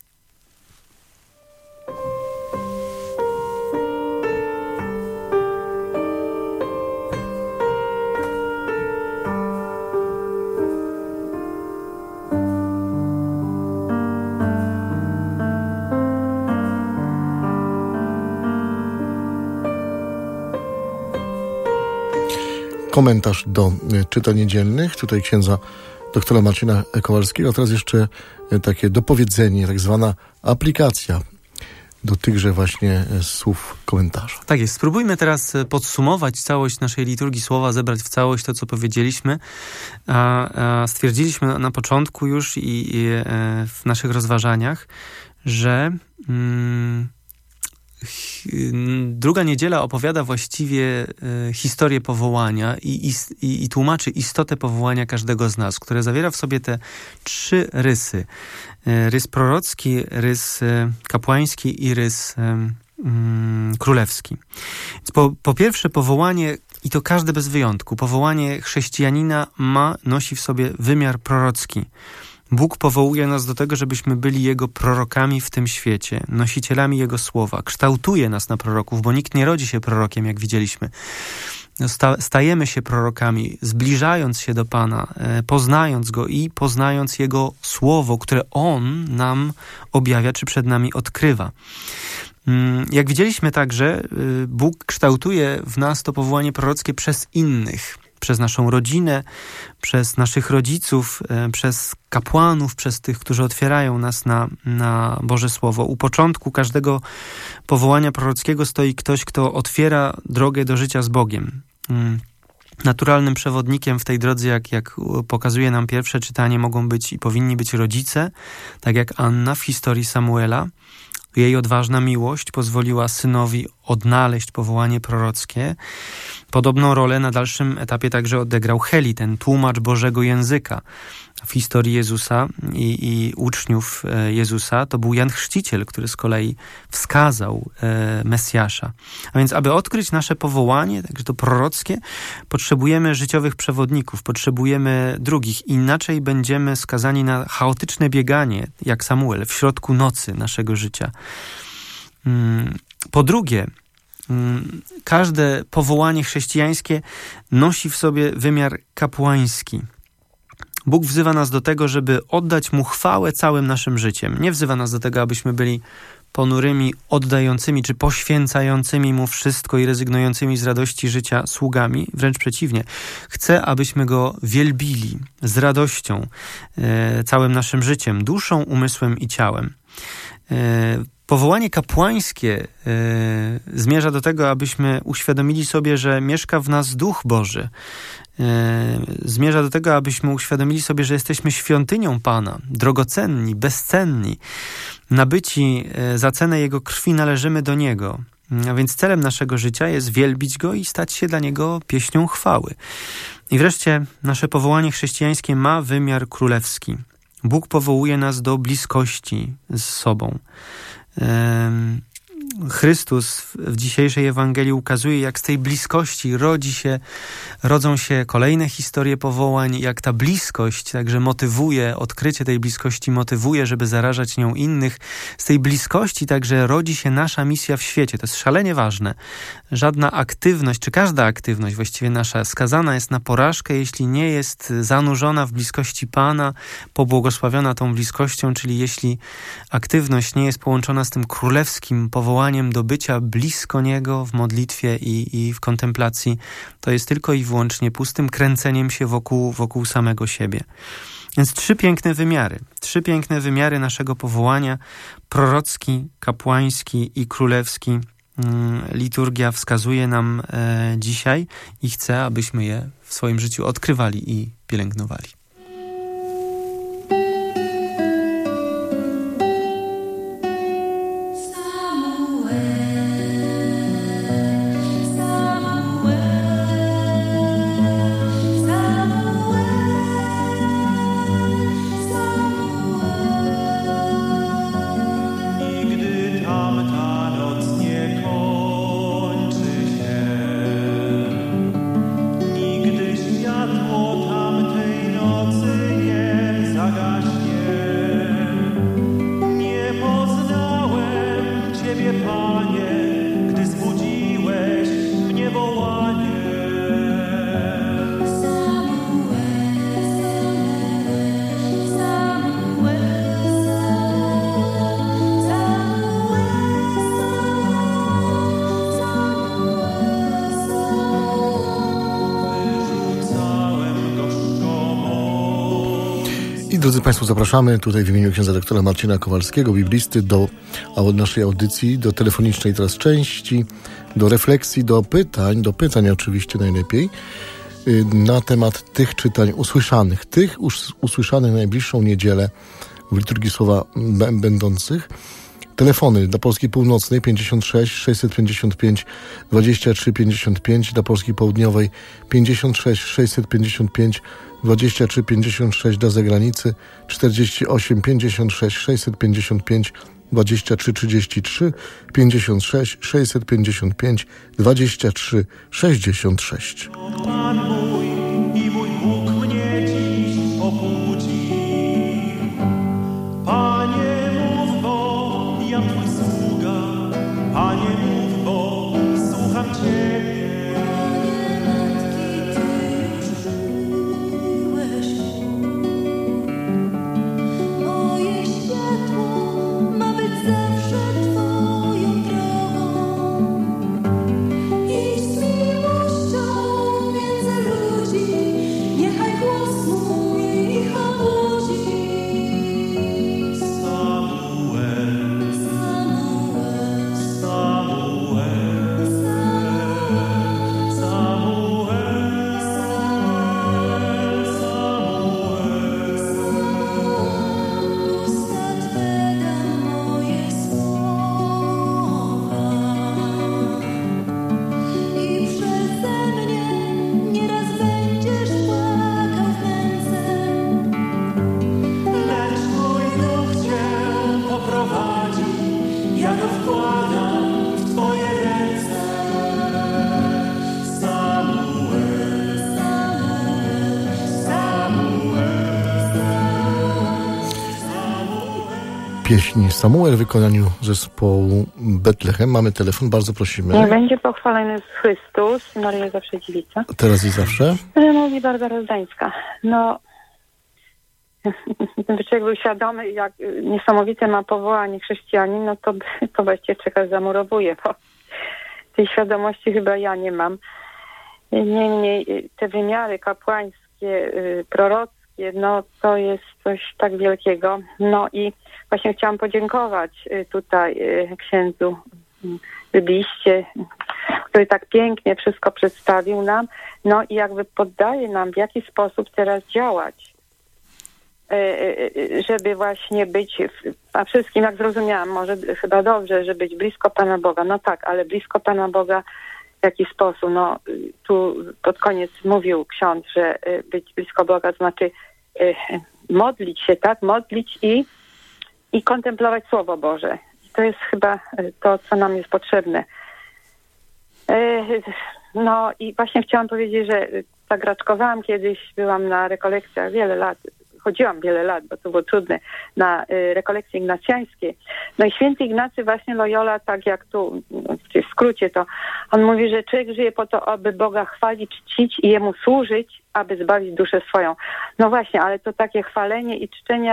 Komentarz do czytań niedzielnych, tutaj księdza doktora Marcina Kowalskiego, a teraz jeszcze takie dopowiedzenie, tak zwana aplikacja do tychże właśnie słów komentarza. Tak jest. Spróbujmy teraz podsumować całość naszej liturgii słowa, zebrać w całość to, co powiedzieliśmy. Stwierdziliśmy na początku już i w naszych rozważaniach, że druga niedziela opowiada właściwie historię powołania i tłumaczy istotę powołania każdego z nas, które zawiera w sobie te 3 rysy. Rys prorocki, rys kapłański i rys królewski. Więc po pierwsze powołanie, i to każde bez wyjątku, powołanie chrześcijanina nosi w sobie wymiar prorocki. Bóg powołuje nas do tego, żebyśmy byli Jego prorokami w tym świecie, nosicielami Jego słowa. Kształtuje nas na proroków, bo nikt nie rodzi się prorokiem, jak widzieliśmy. Stajemy się prorokami, zbliżając się do Pana, poznając Go i poznając Jego słowo, które On nam objawia, czy przed nami odkrywa. Jak widzieliśmy także, Bóg kształtuje w nas to powołanie prorockie przez innych, przez naszą rodzinę, przez naszych rodziców, przez kapłanów, przez tych, którzy otwierają nas na Boże Słowo. U początku każdego powołania prorockiego stoi ktoś, kto otwiera drogę do życia z Bogiem. Naturalnym przewodnikiem w tej drodze, jak pokazuje nam pierwsze czytanie, mogą być i powinni być rodzice, tak jak Anna w historii Samuela. Jej odważna miłość pozwoliła synowi odnaleźć powołanie prorockie. Podobną rolę na dalszym etapie także odegrał Heli, ten tłumacz Bożego języka. W historii Jezusa i uczniów Jezusa to był Jan Chrzciciel, który z kolei wskazał Mesjasza. A więc, aby odkryć nasze powołanie, także to prorockie, potrzebujemy życiowych przewodników, potrzebujemy drugich. Inaczej będziemy skazani na chaotyczne bieganie, jak Samuel, w środku nocy naszego życia. Po drugie, każde powołanie chrześcijańskie nosi w sobie wymiar kapłański. Bóg wzywa nas do tego, żeby oddać Mu chwałę całym naszym życiem. Nie wzywa nas do tego, abyśmy byli ponurymi, oddającymi czy poświęcającymi Mu wszystko i rezygnującymi z radości życia sługami. Wręcz przeciwnie. Chce, abyśmy Go wielbili z radością całym naszym życiem, duszą, umysłem i ciałem. Powołanie kapłańskie zmierza do tego, abyśmy uświadomili sobie, że mieszka w nas Duch Boży. Zmierza do tego, abyśmy uświadomili sobie, że jesteśmy świątynią Pana, drogocenni, bezcenni. Nabyci za cenę Jego krwi należymy do Niego. A więc celem naszego życia jest wielbić Go i stać się dla Niego pieśnią chwały. I wreszcie nasze powołanie chrześcijańskie ma wymiar królewski. Bóg powołuje nas do bliskości z sobą. Chrystus w dzisiejszej Ewangelii ukazuje, jak z tej bliskości rodzą się kolejne historie powołań, jak ta bliskość także motywuje, odkrycie tej bliskości motywuje, żeby zarażać nią innych. Z tej bliskości także rodzi się nasza misja w świecie. To jest szalenie ważne. Żadna aktywność, czy każda aktywność właściwie nasza skazana jest na porażkę, jeśli nie jest zanurzona w bliskości Pana, pobłogosławiona tą bliskością, czyli jeśli aktywność nie jest połączona z tym królewskim powołaniem do bycia blisko Niego w modlitwie i w kontemplacji, to jest tylko i wyłącznie pustym kręceniem się wokół samego siebie. Więc 3 piękne wymiary naszego powołania: prorocki, kapłański i królewski. Liturgia wskazuje nam dzisiaj i chce, abyśmy je w swoim życiu odkrywali i pielęgnowali. Nigdy światło tamtej nocy I drodzy Państwo, zapraszamy tutaj w imieniu księdza doktora Marcina Kowalskiego, biblisty, do naszej audycji, do telefonicznej teraz części, do refleksji, do pytań oczywiście najlepiej, na temat tych czytań usłyszanych najbliższą niedzielę w liturgii słowa będących. Telefony dla Polski Północnej 56 655 23 55, dla Polski Południowej 56 655 23 56, dla zagranicy 48 56 655 23 33, 56 655 23 66. Pan mój i mój Bóg mnie dziś pobudzi. Panie mów, bo ja Twój sługa. Panie mów, bo słucham Ciebie. Pieśń Samuel w wykonaniu zespołu Betlehem. Mamy telefon, bardzo prosimy. Nie będzie pochwalony Chrystus, Maryja zawsze dziewica. Teraz i zawsze. Mówi Barbara Zdańska. No, gdyby człowiek był świadomy, jak niesamowite ma powołanie chrześcijanin, no to właściwie czeka zamurowuje, bo tej świadomości chyba ja nie mam. Niemniej te wymiary kapłańskie, prorockie, no to jest coś tak wielkiego. No i właśnie chciałam podziękować tutaj księdzu Byliście, który tak pięknie wszystko przedstawił nam, no i jakby poddaje nam, w jaki sposób teraz działać, żeby właśnie być, a wszystkim, jak zrozumiałam, może chyba dobrze, żeby być blisko Pana Boga. No tak, ale blisko Pana Boga w jaki sposób? No tu pod koniec mówił ksiądz, że być blisko Boga to znaczy modlić się, tak? Modlić i kontemplować Słowo Boże. To jest chyba to, co nam jest potrzebne. No i właśnie chciałam powiedzieć, że tak raczkowałam kiedyś, byłam na rekolekcjach chodziłam wiele lat, bo to było trudne, na rekolekcje ignacjańskie. No i święty Ignacy właśnie Loyola, tak jak tu, w skrócie to, on mówi, że człowiek żyje po to, aby Boga chwalić, czcić i Jemu służyć, aby zbawić duszę swoją. No właśnie, ale to takie chwalenie i czczenie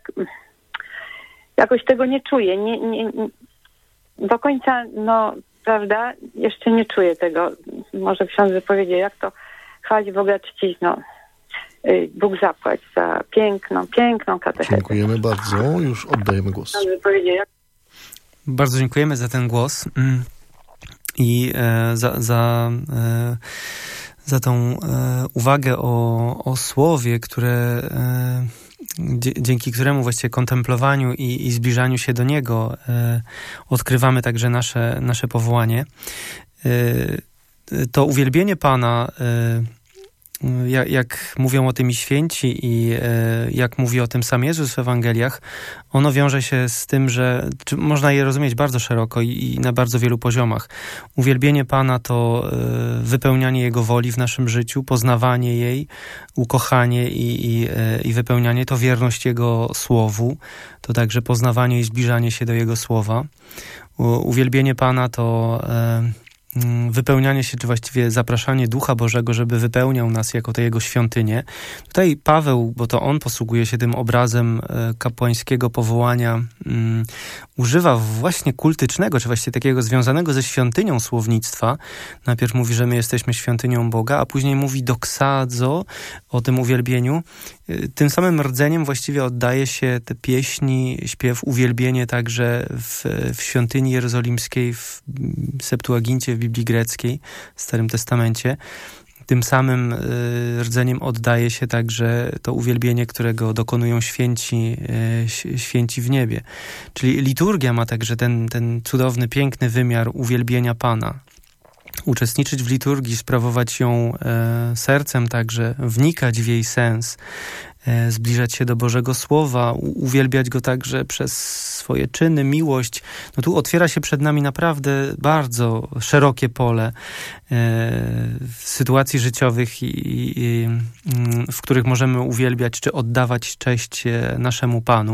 jakoś tego nie czuję. Nie, do końca, no, prawda, jeszcze nie czuję tego. Może ksiądz wypowiedzieć, jak to chwalić Boga, czcić, no. Bóg zapłać za piękną katechetę. Dziękujemy bardzo. Już oddajemy głos. Bardzo dziękujemy za ten głos i za tą uwagę o słowie, które dzięki któremu właściwie kontemplowaniu i zbliżaniu się do Niego odkrywamy także nasze powołanie. To uwielbienie Pana, jak mówią o tym i święci i jak mówi o tym sam Jezus w Ewangeliach, ono wiąże się z tym, że można je rozumieć bardzo szeroko i na bardzo wielu poziomach. Uwielbienie Pana to wypełnianie Jego woli w naszym życiu, poznawanie jej, ukochanie i wypełnianie, to wierność Jego Słowu, to także poznawanie i zbliżanie się do Jego Słowa. Uwielbienie Pana to wypełnianie się, czy właściwie zapraszanie Ducha Bożego, żeby wypełniał nas jako te Jego świątynie. Tutaj Paweł, bo to on posługuje się tym obrazem kapłańskiego powołania, używa właśnie kultycznego, czy właściwie takiego związanego ze świątynią słownictwa. Najpierw mówi, że my jesteśmy świątynią Boga, a później mówi doksadzo o tym uwielbieniu. Tym samym rdzeniem właściwie oddaje się te pieśni, śpiew, uwielbienie także w świątyni jerozolimskiej, w Septuagincie, w Biblii greckiej, w Starym Testamencie. Tym samym rdzeniem oddaje się także to uwielbienie, którego dokonują święci w niebie. Czyli liturgia ma także ten cudowny, piękny wymiar uwielbienia Pana. Uczestniczyć w liturgii, sprawować ją sercem także, wnikać w jej sens, zbliżać się do Bożego Słowa, uwielbiać Go także przez swoje czyny, miłość. No tu otwiera się przed nami naprawdę bardzo szerokie pole sytuacji życiowych, w których możemy uwielbiać czy oddawać cześć naszemu Panu.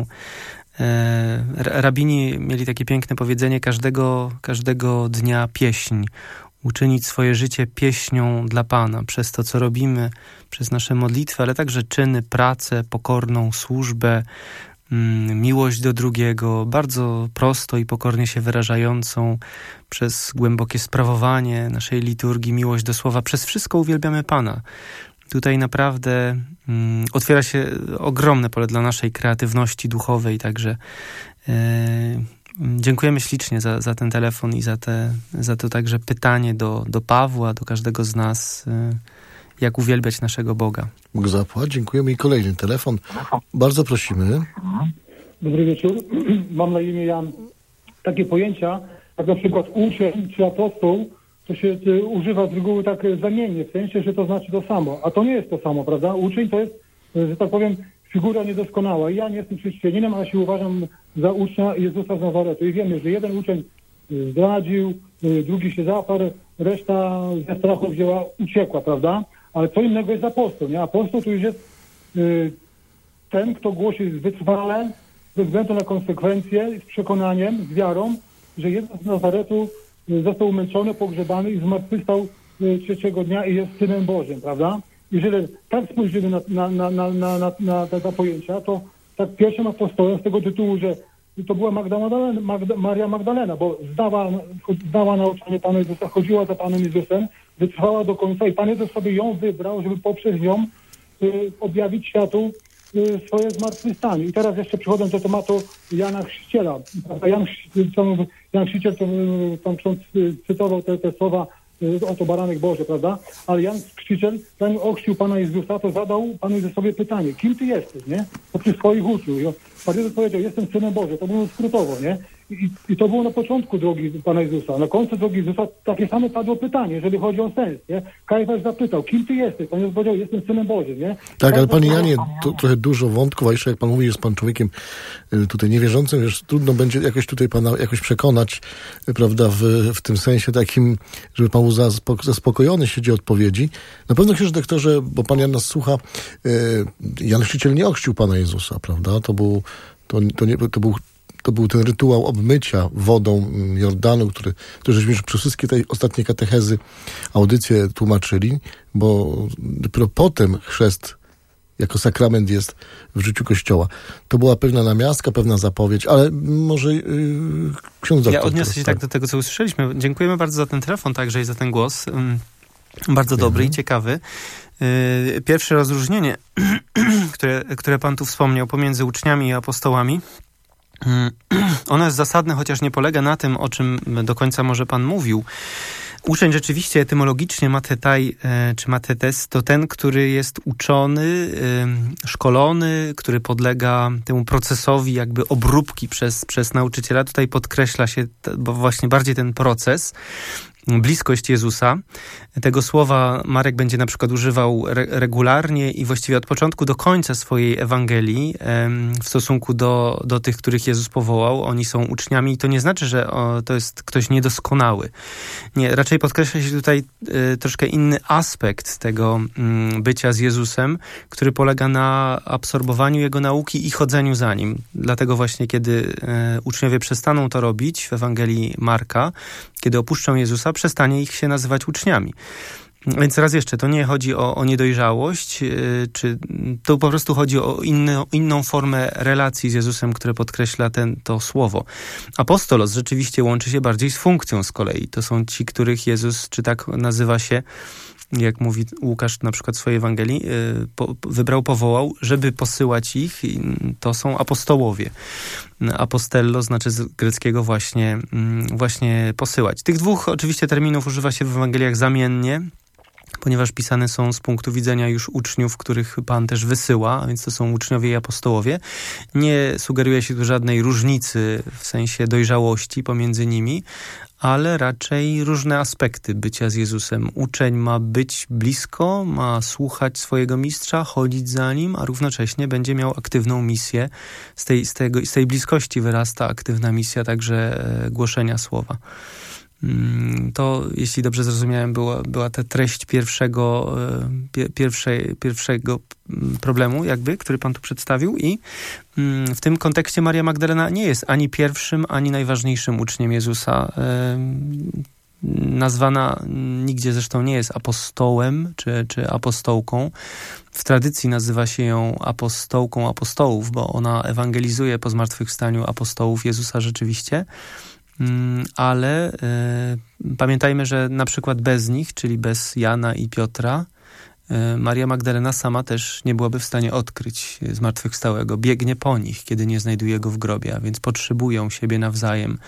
Rabini mieli takie piękne powiedzenie: każdego dnia pieśń. Uczynić swoje życie pieśnią dla Pana przez to, co robimy, przez nasze modlitwy, ale także czyny, pracę, pokorną służbę, miłość do drugiego, bardzo prosto i pokornie się wyrażającą, przez głębokie sprawowanie naszej liturgii, miłość do Słowa. Przez wszystko uwielbiamy Pana. Tutaj naprawdę otwiera się ogromne pole dla naszej kreatywności duchowej, także dziękujemy ślicznie za ten telefon i za to także pytanie do Pawła, do każdego z nas, jak uwielbiać naszego Boga. Bóg zapłać. Dziękujemy. I kolejny telefon. Bardzo prosimy. Dobry wieczór. Mam na imię Jan. Takie pojęcia, jak na przykład uczeń czy apostoł, to się używa z reguły tak zamiennie, w sensie, że to znaczy to samo. A to nie jest to samo, prawda? Uczeń to jest, że tak powiem, figura niedoskonała. Ja nie jestem chrześcijaninem, ale się uważam za ucznia Jezusa z Nazaretu. I wiemy, że jeden uczeń zdradził, drugi się zaparł, reszta ze strachu uciekła, prawda? Ale co innego jest apostoł, nie? Apostoł to już jest ten, kto głosi wytrwale, ze względu na konsekwencje, z przekonaniem, z wiarą, że Jezus z Nazaretu został umęczony, pogrzebany i zmartwychwstał trzeciego dnia i jest Synem Bożym, prawda? Jeżeli tak spojrzymy na te pojęcia, to tak pierwszym apostołem z tego tytułu, że to była Maria Magdalena, bo zdała nauczanie Pana Jezusa, chodziła za Panem Jezusem, wytrwała do końca i Pan Jezus sobie ją wybrał, żeby poprzez nią objawić światu swoje zmartwychwstanie. I teraz jeszcze przechodząc do tematu Jana Chrzciciela. Jan Chrzciciel, to tam ksiądz cytował te słowa, oto baranek Boży, prawda? Ale Jan Chrzciciel, zanim ochrzcił Pana Jezusa, to zadał Panu Jezusowi pytanie: kim Ty jesteś, nie? Poprzez swoich uczniów. Pan Jezus powiedział: jestem Synem Bożym. To było skrótowo, nie? I to było na początku drogi Pana Jezusa. Na końcu drogi Jezusa takie same padło pytanie, jeżeli chodzi o sens, nie? Kajfasz zapytał: kim Ty jesteś? Pan Jezus powiedział: jestem Synem Bożym, nie? Tak, ale Panie Janie, to trochę dużo wątków, a jeszcze jak Pan mówi, jest Pan człowiekiem tutaj niewierzącym, wiesz, trudno będzie jakoś tutaj Pana jakoś przekonać, prawda, w tym sensie takim, żeby Pan był zaspokojony, siedzi odpowiedzi. Na pewno, księże doktorze, bo Pan Jan nas słucha, Jan Chrzciciel nie ochrzcił Pana Jezusa, prawda? To był ten rytuał obmycia wodą Jordanu, który żeśmy już przez wszystkie te ostatnie katechezy, audycje tłumaczyli, bo dopiero potem chrzest jako sakrament jest w życiu Kościoła. To była pewna namiastka, pewna zapowiedź, ale może ksiądz doktor... Ja odniosę się tak do tego, co usłyszeliśmy. Dziękujemy bardzo za ten telefon także i za ten głos. Bardzo dobry i ciekawy. Pierwsze rozróżnienie, które Pan tu wspomniał pomiędzy uczniami i apostołami, ono jest zasadne, chociaż nie polega na tym, o czym do końca może Pan mówił. Uczeń rzeczywiście etymologicznie matetai czy matetes to ten, który jest uczony, szkolony, który podlega temu procesowi jakby obróbki przez nauczyciela. Tutaj podkreśla się bo właśnie bardziej ten proces, bliskość Jezusa. Tego słowa Marek będzie na przykład używał regularnie i właściwie od początku do końca swojej Ewangelii w stosunku do tych, których Jezus powołał. Oni są uczniami i to nie znaczy, że to jest ktoś niedoskonały. Nie, raczej podkreśla się tutaj troszkę inny aspekt tego bycia z Jezusem, który polega na absorbowaniu Jego nauki i chodzeniu za Nim. Dlatego właśnie, kiedy uczniowie przestaną to robić w Ewangelii Marka, kiedy opuszczą Jezusa, przestanie ich się nazywać uczniami. Więc raz jeszcze, to nie chodzi o niedojrzałość, czy to po prostu chodzi o inną formę relacji z Jezusem, które podkreśla to słowo. Apostolos rzeczywiście łączy się bardziej z funkcją z kolei. To są ci, których Jezus, czy tak nazywa się, jak mówi Łukasz na przykład w swojej Ewangelii, wybrał, powołał, żeby posyłać ich. To są apostołowie. Apostello znaczy z greckiego właśnie posyłać. Tych dwóch oczywiście terminów używa się w Ewangeliach zamiennie, ponieważ pisane są z punktu widzenia już uczniów, których Pan też wysyła, a więc to są uczniowie i apostołowie. Nie sugeruje się tu żadnej różnicy w sensie dojrzałości pomiędzy nimi, ale raczej różne aspekty bycia z Jezusem. Uczeń ma być blisko, ma słuchać swojego mistrza, chodzić za nim, a równocześnie będzie miał aktywną misję. Z tej bliskości wyrasta aktywna misja także głoszenia słowa. To, jeśli dobrze zrozumiałem, była ta treść pierwszego problemu, który Pan tu przedstawił, i w tym kontekście Maria Magdalena nie jest ani pierwszym, ani najważniejszym uczniem Jezusa. Nazwana nigdzie zresztą nie jest apostołem czy apostołką. W tradycji nazywa się ją apostołką apostołów, bo ona ewangelizuje po zmartwychwstaniu apostołów Jezusa rzeczywiście. Ale pamiętajmy, że na przykład bez nich, czyli bez Jana i Piotra, Maria Magdalena sama też nie byłaby w stanie odkryć zmartwychwstałego. Biegnie po nich, kiedy nie znajduje go w grobie, a więc potrzebują siebie nawzajem.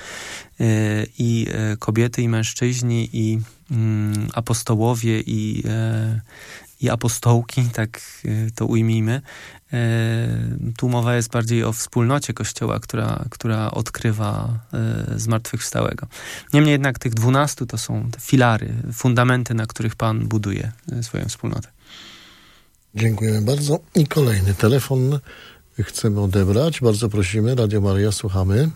I kobiety, i mężczyźni, i apostołowie, i apostołki, tak to ujmijmy. Tu mowa jest bardziej o wspólnocie Kościoła, która odkrywa zmartwychwstałego. Niemniej jednak tych 12 to są te filary, fundamenty, na których Pan buduje swoją wspólnotę. Dziękujemy bardzo. I kolejny telefon chcemy odebrać. Bardzo prosimy. Radio Maryja, słuchamy.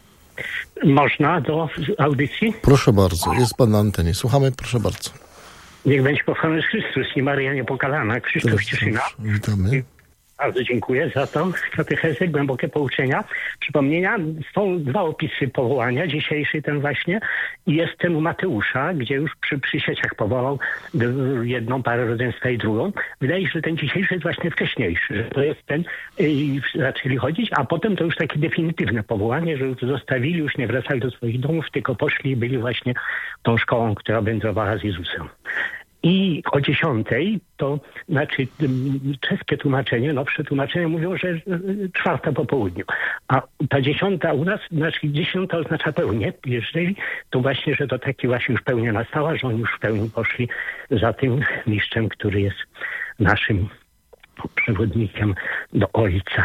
Można do audycji? Proszę bardzo. Jest Pan na antenie. Słuchamy. Proszę bardzo. Niech będzie pochwalony Chrystus i Maryja Niepokalana. Krzysztof Cieszyna. Witamy. Bardzo dziękuję za to. Katechezę, głębokie pouczenia, przypomnienia. Są 2 opisy powołania. Dzisiejszy ten właśnie. I jest ten u Mateusza, gdzie już przy sieciach powołał jedną parę rodzeństwa i drugą. Wydaje się, że ten dzisiejszy jest właśnie wcześniejszy. Że to jest ten, zaczęli chodzić, a potem to już takie definitywne powołanie, że już zostawili, już nie wracali do swoich domów, tylko poszli i byli właśnie tą szkołą, która wędrowała z Jezusem. I o 10, to znaczy czeskie tłumaczenie, nowsze tłumaczenie mówią, że 4 po południu. A ta 10 u nas, znaczy 10 oznacza pełnię, jeżeli to właśnie, że to taki właśnie już pełnia nastała, że oni już w pełni poszli za tym mistrzem, który jest naszym przewodnikiem do Ojca.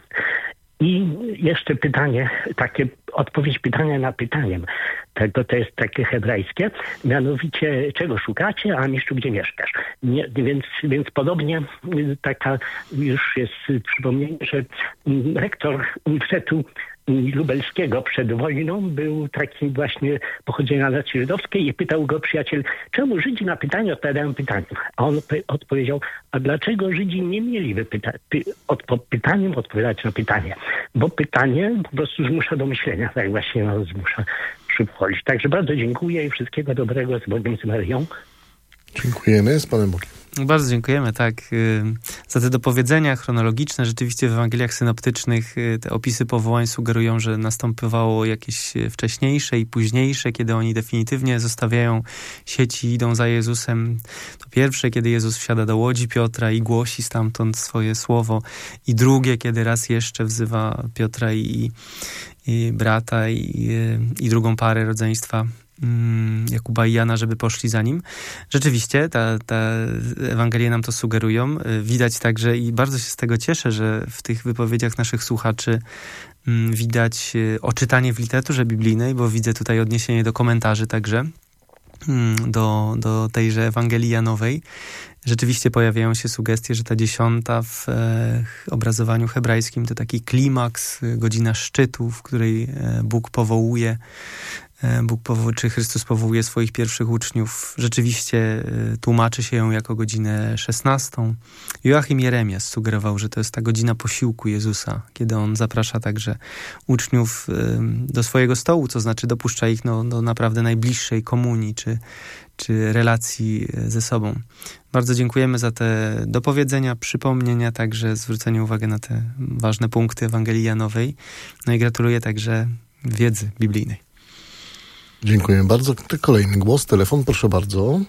I jeszcze pytanie, odpowiedź pytania na pytaniem. To jest takie hebrajskie, mianowicie czego szukacie, a mistrzu gdzie mieszkasz. Więc podobnie taka już jest przypomnienie, że rektor Uniwersytetu Lubelskiego przed wojną był taki właśnie pochodzenia nacji żydowskiej i pytał go przyjaciel, czemu Żydzi na pytanie odpowiadają pytaniem? A on odpowiedział, a dlaczego Żydzi nie mieli pytaniem odpowiadać na pytanie? Bo pytanie po prostu zmusza do myślenia, tak właśnie nas zmusza przychodzić. Także bardzo dziękuję i wszystkiego dobrego z Bogiem, z Maryją. Dziękujemy, z Panem Bogiem. Bardzo dziękujemy, za te dopowiedzenia chronologiczne. Rzeczywiście w Ewangeliach synoptycznych te opisy powołań sugerują, że następowało jakieś wcześniejsze i późniejsze, kiedy oni definitywnie zostawiają sieci i idą za Jezusem. To pierwsze, kiedy Jezus wsiada do łodzi Piotra i głosi stamtąd swoje słowo. I drugie, kiedy raz jeszcze wzywa Piotra i brata i drugą parę rodzeństwa Jakuba i Jana, żeby poszli za nim. Rzeczywiście, te Ewangelie nam to sugerują. Widać także i bardzo się z tego cieszę, że w tych wypowiedziach naszych słuchaczy widać oczytanie w literaturze biblijnej, bo widzę tutaj odniesienie do komentarzy także, do tejże Ewangelii Janowej. Rzeczywiście pojawiają się sugestie, że ta 10 w obrazowaniu hebrajskim to taki klimaks, godzina szczytu, w której Bóg powołuje czy Chrystus powołuje swoich pierwszych uczniów. Rzeczywiście tłumaczy się ją jako godzinę 16. Joachim Jeremias sugerował, że to jest ta godzina posiłku Jezusa, kiedy on zaprasza także uczniów do swojego stołu, co znaczy dopuszcza ich do naprawdę najbliższej komunii czy relacji ze sobą. Bardzo dziękujemy za te dopowiedzenia, przypomnienia, także zwrócenie uwagi na te ważne punkty Ewangelii Janowej. No i gratuluję także wiedzy biblijnej. Dziękuję bardzo. Kolejny głos, telefon, proszę bardzo.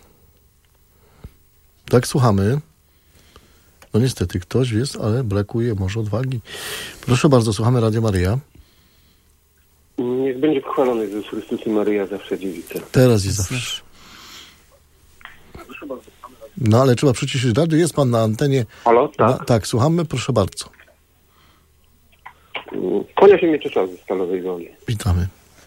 Tak, słuchamy. No niestety ktoś jest, ale brakuje może odwagi. Proszę bardzo, słuchamy Radio Maryja. Niech będzie pochwalony Jezus Chrystus i Maryja zawsze dziewica. Teraz i zawsze. No ale trzeba przyciszyć radio. Jest pan na antenie. Halo, tak? Tak, słuchamy, proszę bardzo. Kłania się Mieczysław ze Stalowej Woli. Witamy.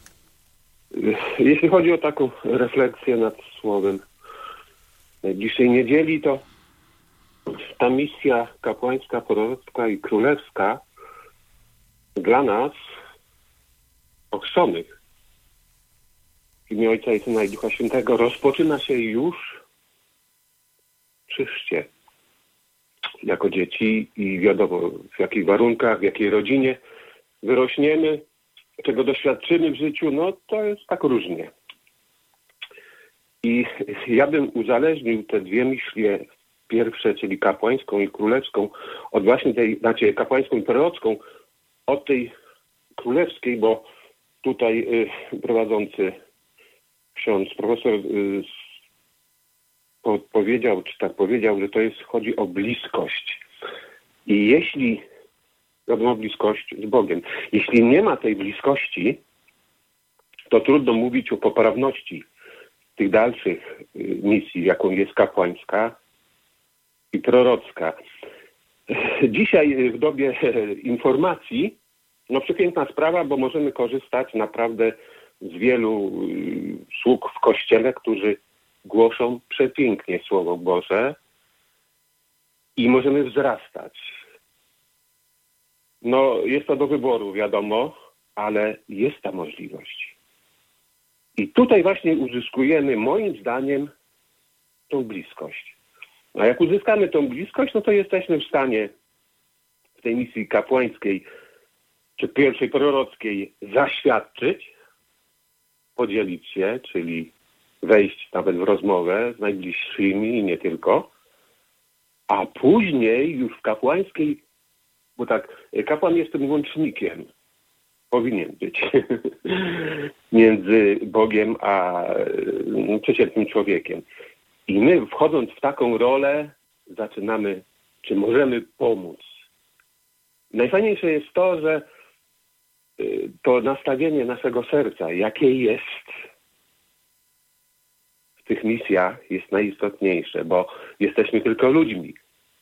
Jeśli chodzi o taką refleksję nad słowem najbliższej niedzieli, to ta misja kapłańska, prorocka i królewska dla nas, ochrzczonych w imię Ojca i Syna i Ducha Świętego, rozpoczyna się już przy chrzcie. Jako dzieci i wiadomo w jakich warunkach, w jakiej rodzinie wyrośniemy, czego doświadczymy w życiu, no to jest tak różnie. I ja bym uzależnił te dwie myśli pierwsze, czyli kapłańską i królewską, od właśnie tej, znaczy kapłańską i prorocką, od tej królewskiej, bo tutaj prowadzący ksiądz, profesor powiedział, czy tak powiedział, że to chodzi o bliskość. I jeśli wiadomo, bliskość z Bogiem. Jeśli nie ma tej bliskości, to trudno mówić o poprawności tych dalszych misji, jaką jest kapłańska i prorocka. Dzisiaj w dobie informacji, no przepiękna sprawa, bo możemy korzystać naprawdę z wielu sług w Kościele, którzy głoszą przepięknie Słowo Boże i możemy wzrastać. No, jest to do wyboru, wiadomo, ale jest ta możliwość. I tutaj właśnie uzyskujemy, moim zdaniem, tą bliskość. A jak uzyskamy tą bliskość, no to jesteśmy w stanie w tej misji kapłańskiej czy pierwszej prorockiej zaświadczyć, podzielić się, czyli wejść nawet w rozmowę z najbliższymi i nie tylko, a później już w kapłańskiej, bo tak, kapłan jest tym łącznikiem, powinien być, między Bogiem a przeciętnym człowiekiem. I my, wchodząc w taką rolę, zaczynamy, czy możemy pomóc. Najfajniejsze jest to, że to nastawienie naszego serca, jakie jest w tych misjach, jest najistotniejsze, bo jesteśmy tylko ludźmi.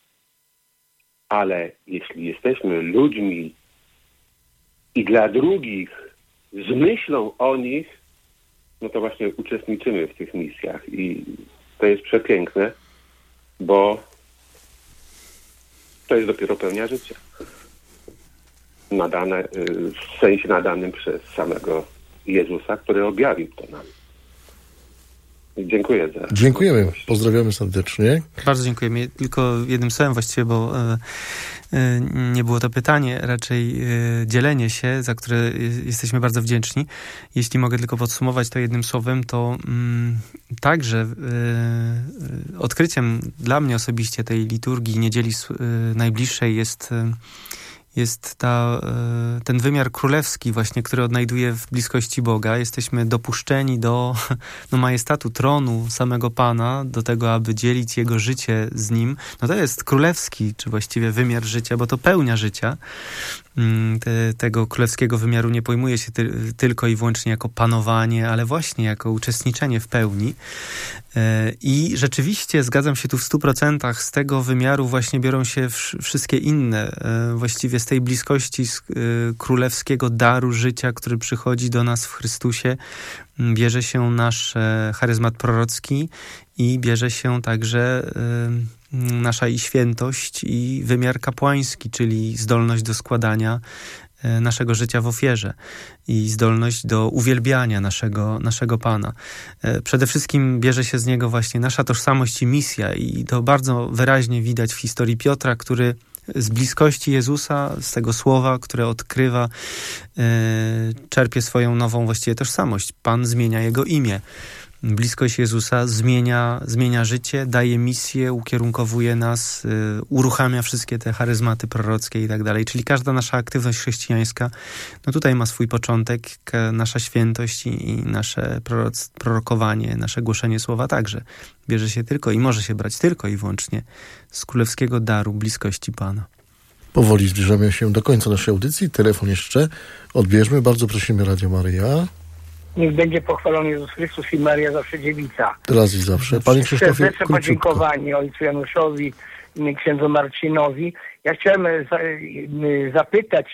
Ale jeśli jesteśmy ludźmi i dla drugich z myślą o nich, no to właśnie uczestniczymy w tych misjach. I to jest przepiękne, bo to jest dopiero pełnia życia. Nadane, w sensie nadanym przez samego Jezusa, który objawił to nam. Dziękuję za... Dziękujemy. Pozdrawiamy serdecznie. Bardzo dziękujemy. Tylko jednym słowem właściwie, bo nie było to pytanie, raczej dzielenie się, za które jesteśmy bardzo wdzięczni. Jeśli mogę tylko podsumować to jednym słowem, to także odkryciem dla mnie osobiście tej liturgii niedzieli najbliższej jest ten wymiar królewski właśnie, który odnajduje w bliskości Boga. Jesteśmy dopuszczeni do majestatu tronu samego Pana, do tego, aby dzielić Jego życie z Nim. No to jest królewski, czy właściwie wymiar życia, bo to pełnia życia. Tego królewskiego wymiaru nie pojmuje się tylko i wyłącznie jako panowanie, ale właśnie jako uczestniczenie w pełni. I rzeczywiście zgadzam się tu w 100%. Z tego wymiaru właśnie biorą się wszystkie inne, właściwie z tej bliskości królewskiego daru życia, który przychodzi do nas w Chrystusie, bierze się nasz charyzmat prorocki i bierze się także nasza i świętość, i wymiar kapłański, czyli zdolność do składania naszego życia w ofierze i zdolność do uwielbiania naszego Pana. Przede wszystkim bierze się z niego właśnie nasza tożsamość i misja i to bardzo wyraźnie widać w historii Piotra, który z bliskości Jezusa, z tego słowa, które odkrywa, czerpie swoją nową właściwie tożsamość. Pan zmienia jego imię. Bliskość Jezusa zmienia życie, daje misję, ukierunkowuje nas, uruchamia wszystkie te charyzmaty prorockie i tak dalej. Czyli każda nasza aktywność chrześcijańska, no tutaj ma swój początek, nasza świętość i nasze prorokowanie, nasze głoszenie słowa także bierze się tylko i może się brać tylko i wyłącznie z królewskiego daru bliskości Pana. Powoli zbliżamy się do końca naszej audycji. Telefon jeszcze odbierzmy. Bardzo prosimy Radio Maryja. Niech będzie pochwalony Jezus Chrystus i Maria zawsze dziewica. Teraz i zawsze. Panie Krzysztofie, serdeczne podziękowanie ojcu Januszowi, księdzu Marcinowi. Ja chciałem zapytać,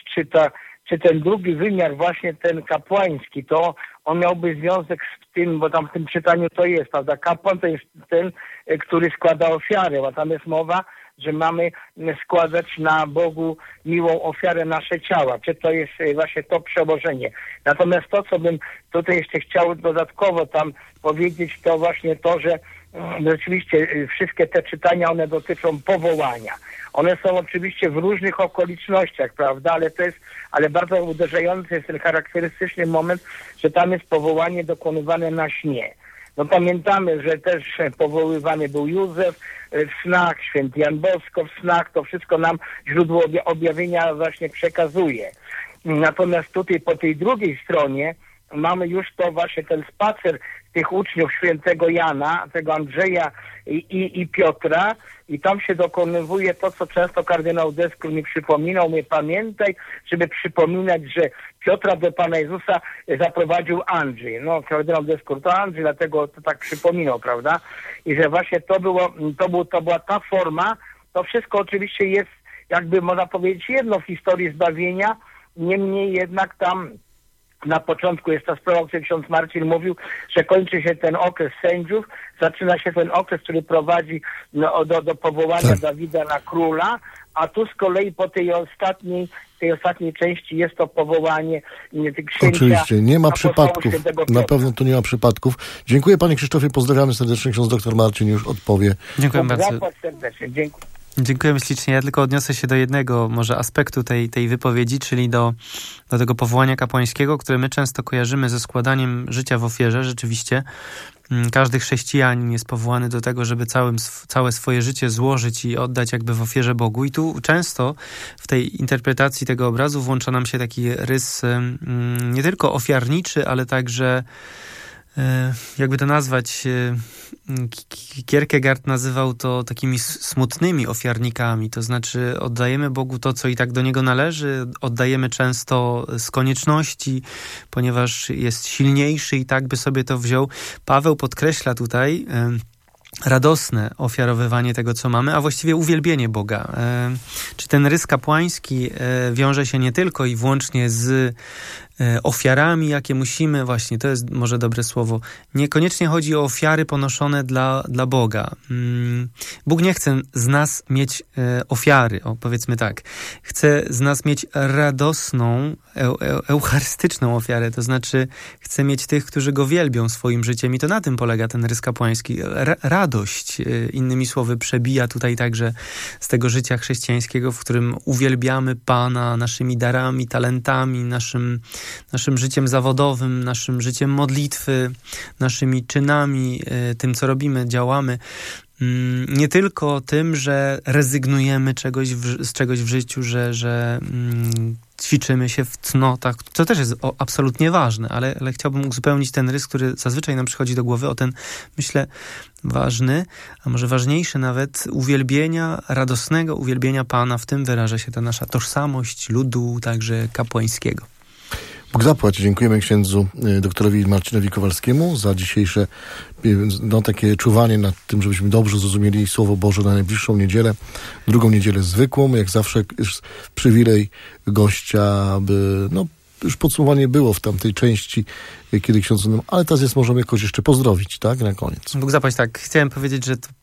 czy ten drugi wymiar, właśnie ten kapłański, to on miałby związek z tym, bo tam w tym czytaniu to jest, prawda? Kapłan to jest ten, który składa ofiarę, a tam jest mowa, że mamy składać na Bogu miłą ofiarę nasze ciała. Czy to jest właśnie to przełożenie. Natomiast to, co bym tutaj jeszcze chciał dodatkowo tam powiedzieć, to właśnie to, że rzeczywiście wszystkie te czytania, one dotyczą powołania. One są oczywiście w różnych okolicznościach, prawda, ale bardzo uderzający jest ten charakterystyczny moment, że tam jest powołanie dokonywane na śnie. No pamiętamy, że też powoływany był Józef w snach, święty Jan Bosko w snach, to wszystko nam źródło objawienia właśnie przekazuje. Natomiast tutaj po tej drugiej stronie mamy już to właśnie ten spacer tych uczniów świętego Jana, tego Andrzeja i Piotra i tam się dokonywuje to, co często kardynał Deskur mi przypominał, pamiętaj, żeby przypominać, że Piotra do Pana Jezusa zaprowadził Andrzej. No, kardynał Deskur to Andrzej, dlatego to tak przypominał, prawda? I że właśnie to była ta forma, to wszystko oczywiście jest, jakby można powiedzieć, jedno w historii zbawienia, niemniej jednak tam na początku jest ta sprawa, o której ksiądz Marcin mówił, że kończy się ten okres sędziów, zaczyna się ten okres, który prowadzi do powołania Dawida na króla, a tu z kolei po tej ostatniej części jest to powołanie księcia. Oczywiście, nie ma przypadków. Na pewno tu nie ma przypadków. Dziękuję Panie Krzysztofie, pozdrawiamy serdecznie. Ksiądz dr Marcin już odpowie. Dziękuję bardzo. Serdecznie. Dziękuję. Dziękujemy ślicznie. Ja tylko odniosę się do jednego może aspektu tej wypowiedzi, czyli do tego powołania kapłańskiego, które my często kojarzymy ze składaniem życia w ofierze. Rzeczywiście każdy chrześcijanin jest powołany do tego, żeby całe swoje życie złożyć i oddać jakby w ofierze Bogu. I tu często w tej interpretacji tego obrazu włącza nam się taki rys nie tylko ofiarniczy, ale także jakby to nazwać, Kierkegaard nazywał to takimi smutnymi ofiarnikami, to znaczy oddajemy Bogu to, co i tak do Niego należy, oddajemy często z konieczności, ponieważ jest silniejszy i tak by sobie to wziął. Paweł podkreśla tutaj radosne ofiarowywanie tego, co mamy, a właściwie uwielbienie Boga. Czy ten rys kapłański wiąże się nie tylko i wyłącznie z ofiarami, jakie musimy, właśnie, to jest może dobre słowo, niekoniecznie chodzi o ofiary ponoszone dla Boga. Bóg nie chce z nas mieć ofiary, powiedzmy tak. Chce z nas mieć radosną, eucharystyczną ofiarę, to znaczy chce mieć tych, którzy Go wielbią swoim życiem i to na tym polega ten rys kapłański. Radość, innymi słowy, przebija tutaj także z tego życia chrześcijańskiego, w którym uwielbiamy Pana naszymi darami, talentami, naszym życiem zawodowym, naszym życiem modlitwy, naszymi czynami, tym, co robimy, działamy. Nie tylko tym, że rezygnujemy z czegoś w życiu, że ćwiczymy się w cnotach, to też jest absolutnie ważne, ale chciałbym uzupełnić ten rys, który zazwyczaj nam przychodzi do głowy, o ten, myślę, ważny, a może ważniejszy nawet, radosnego uwielbienia Pana. W tym wyraża się ta nasza tożsamość ludu, także kapłańskiego. Bóg zapłać. Dziękujemy księdzu doktorowi Marcinowi Kowalskiemu za dzisiejsze takie czuwanie nad tym, żebyśmy dobrze zrozumieli Słowo Boże na najbliższą niedzielę, drugą niedzielę zwykłą. Jak zawsze jest przywilej gościa, aby już podsumowanie było w tamtej części, kiedy ksiądz, ale teraz możemy jakoś jeszcze pozdrowić, tak, na koniec. Bóg zapłać, tak. Chciałem powiedzieć, że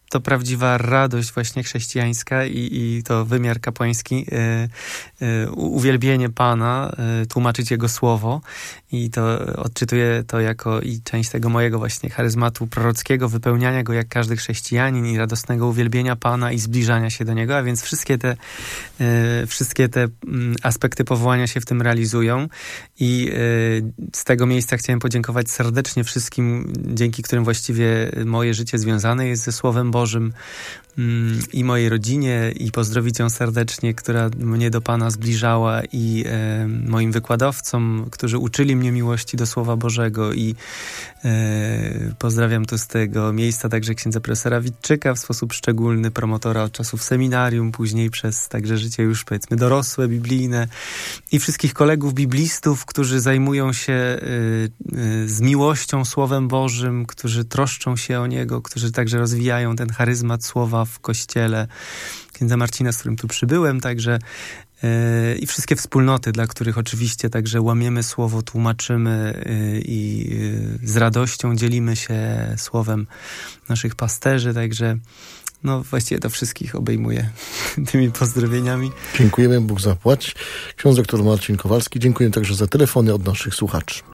to prawdziwa radość właśnie chrześcijańska i to wymiar kapłański, uwielbienie Pana, tłumaczyć Jego słowo i to odczytuję to jako i część tego mojego właśnie charyzmatu prorockiego, wypełniania go jak każdy chrześcijanin i radosnego uwielbienia Pana i zbliżania się do Niego, a więc wszystkie te aspekty powołania się w tym realizują i z tego miejsca chciałem podziękować serdecznie wszystkim, dzięki którym właściwie moje życie związane jest ze Słowem Bożym i mojej rodzinie i pozdrowić ją serdecznie, która mnie do Pana zbliżała i moim wykładowcom, którzy uczyli mnie miłości do Słowa Bożego i pozdrawiam tu z tego miejsca także księdza profesora Witczyka w sposób szczególny, promotora od czasów seminarium, później przez także życie już powiedzmy dorosłe, biblijne i wszystkich kolegów biblistów, którzy zajmują się z miłością Słowem Bożym, którzy troszczą się o Niego, którzy także rozwijają ten charyzmat Słowa w Kościele księdza Marcina, z którym tu przybyłem, także i wszystkie wspólnoty, dla których oczywiście także łamiemy Słowo, tłumaczymy i z radością dzielimy się Słowem naszych pasterzy, także no właściwie to wszystkich obejmuję tymi pozdrowieniami. Dziękujemy, Bóg zapłać. Ksiądz doktor Marcin Kowalski, dziękuję także za telefony od naszych słuchaczy.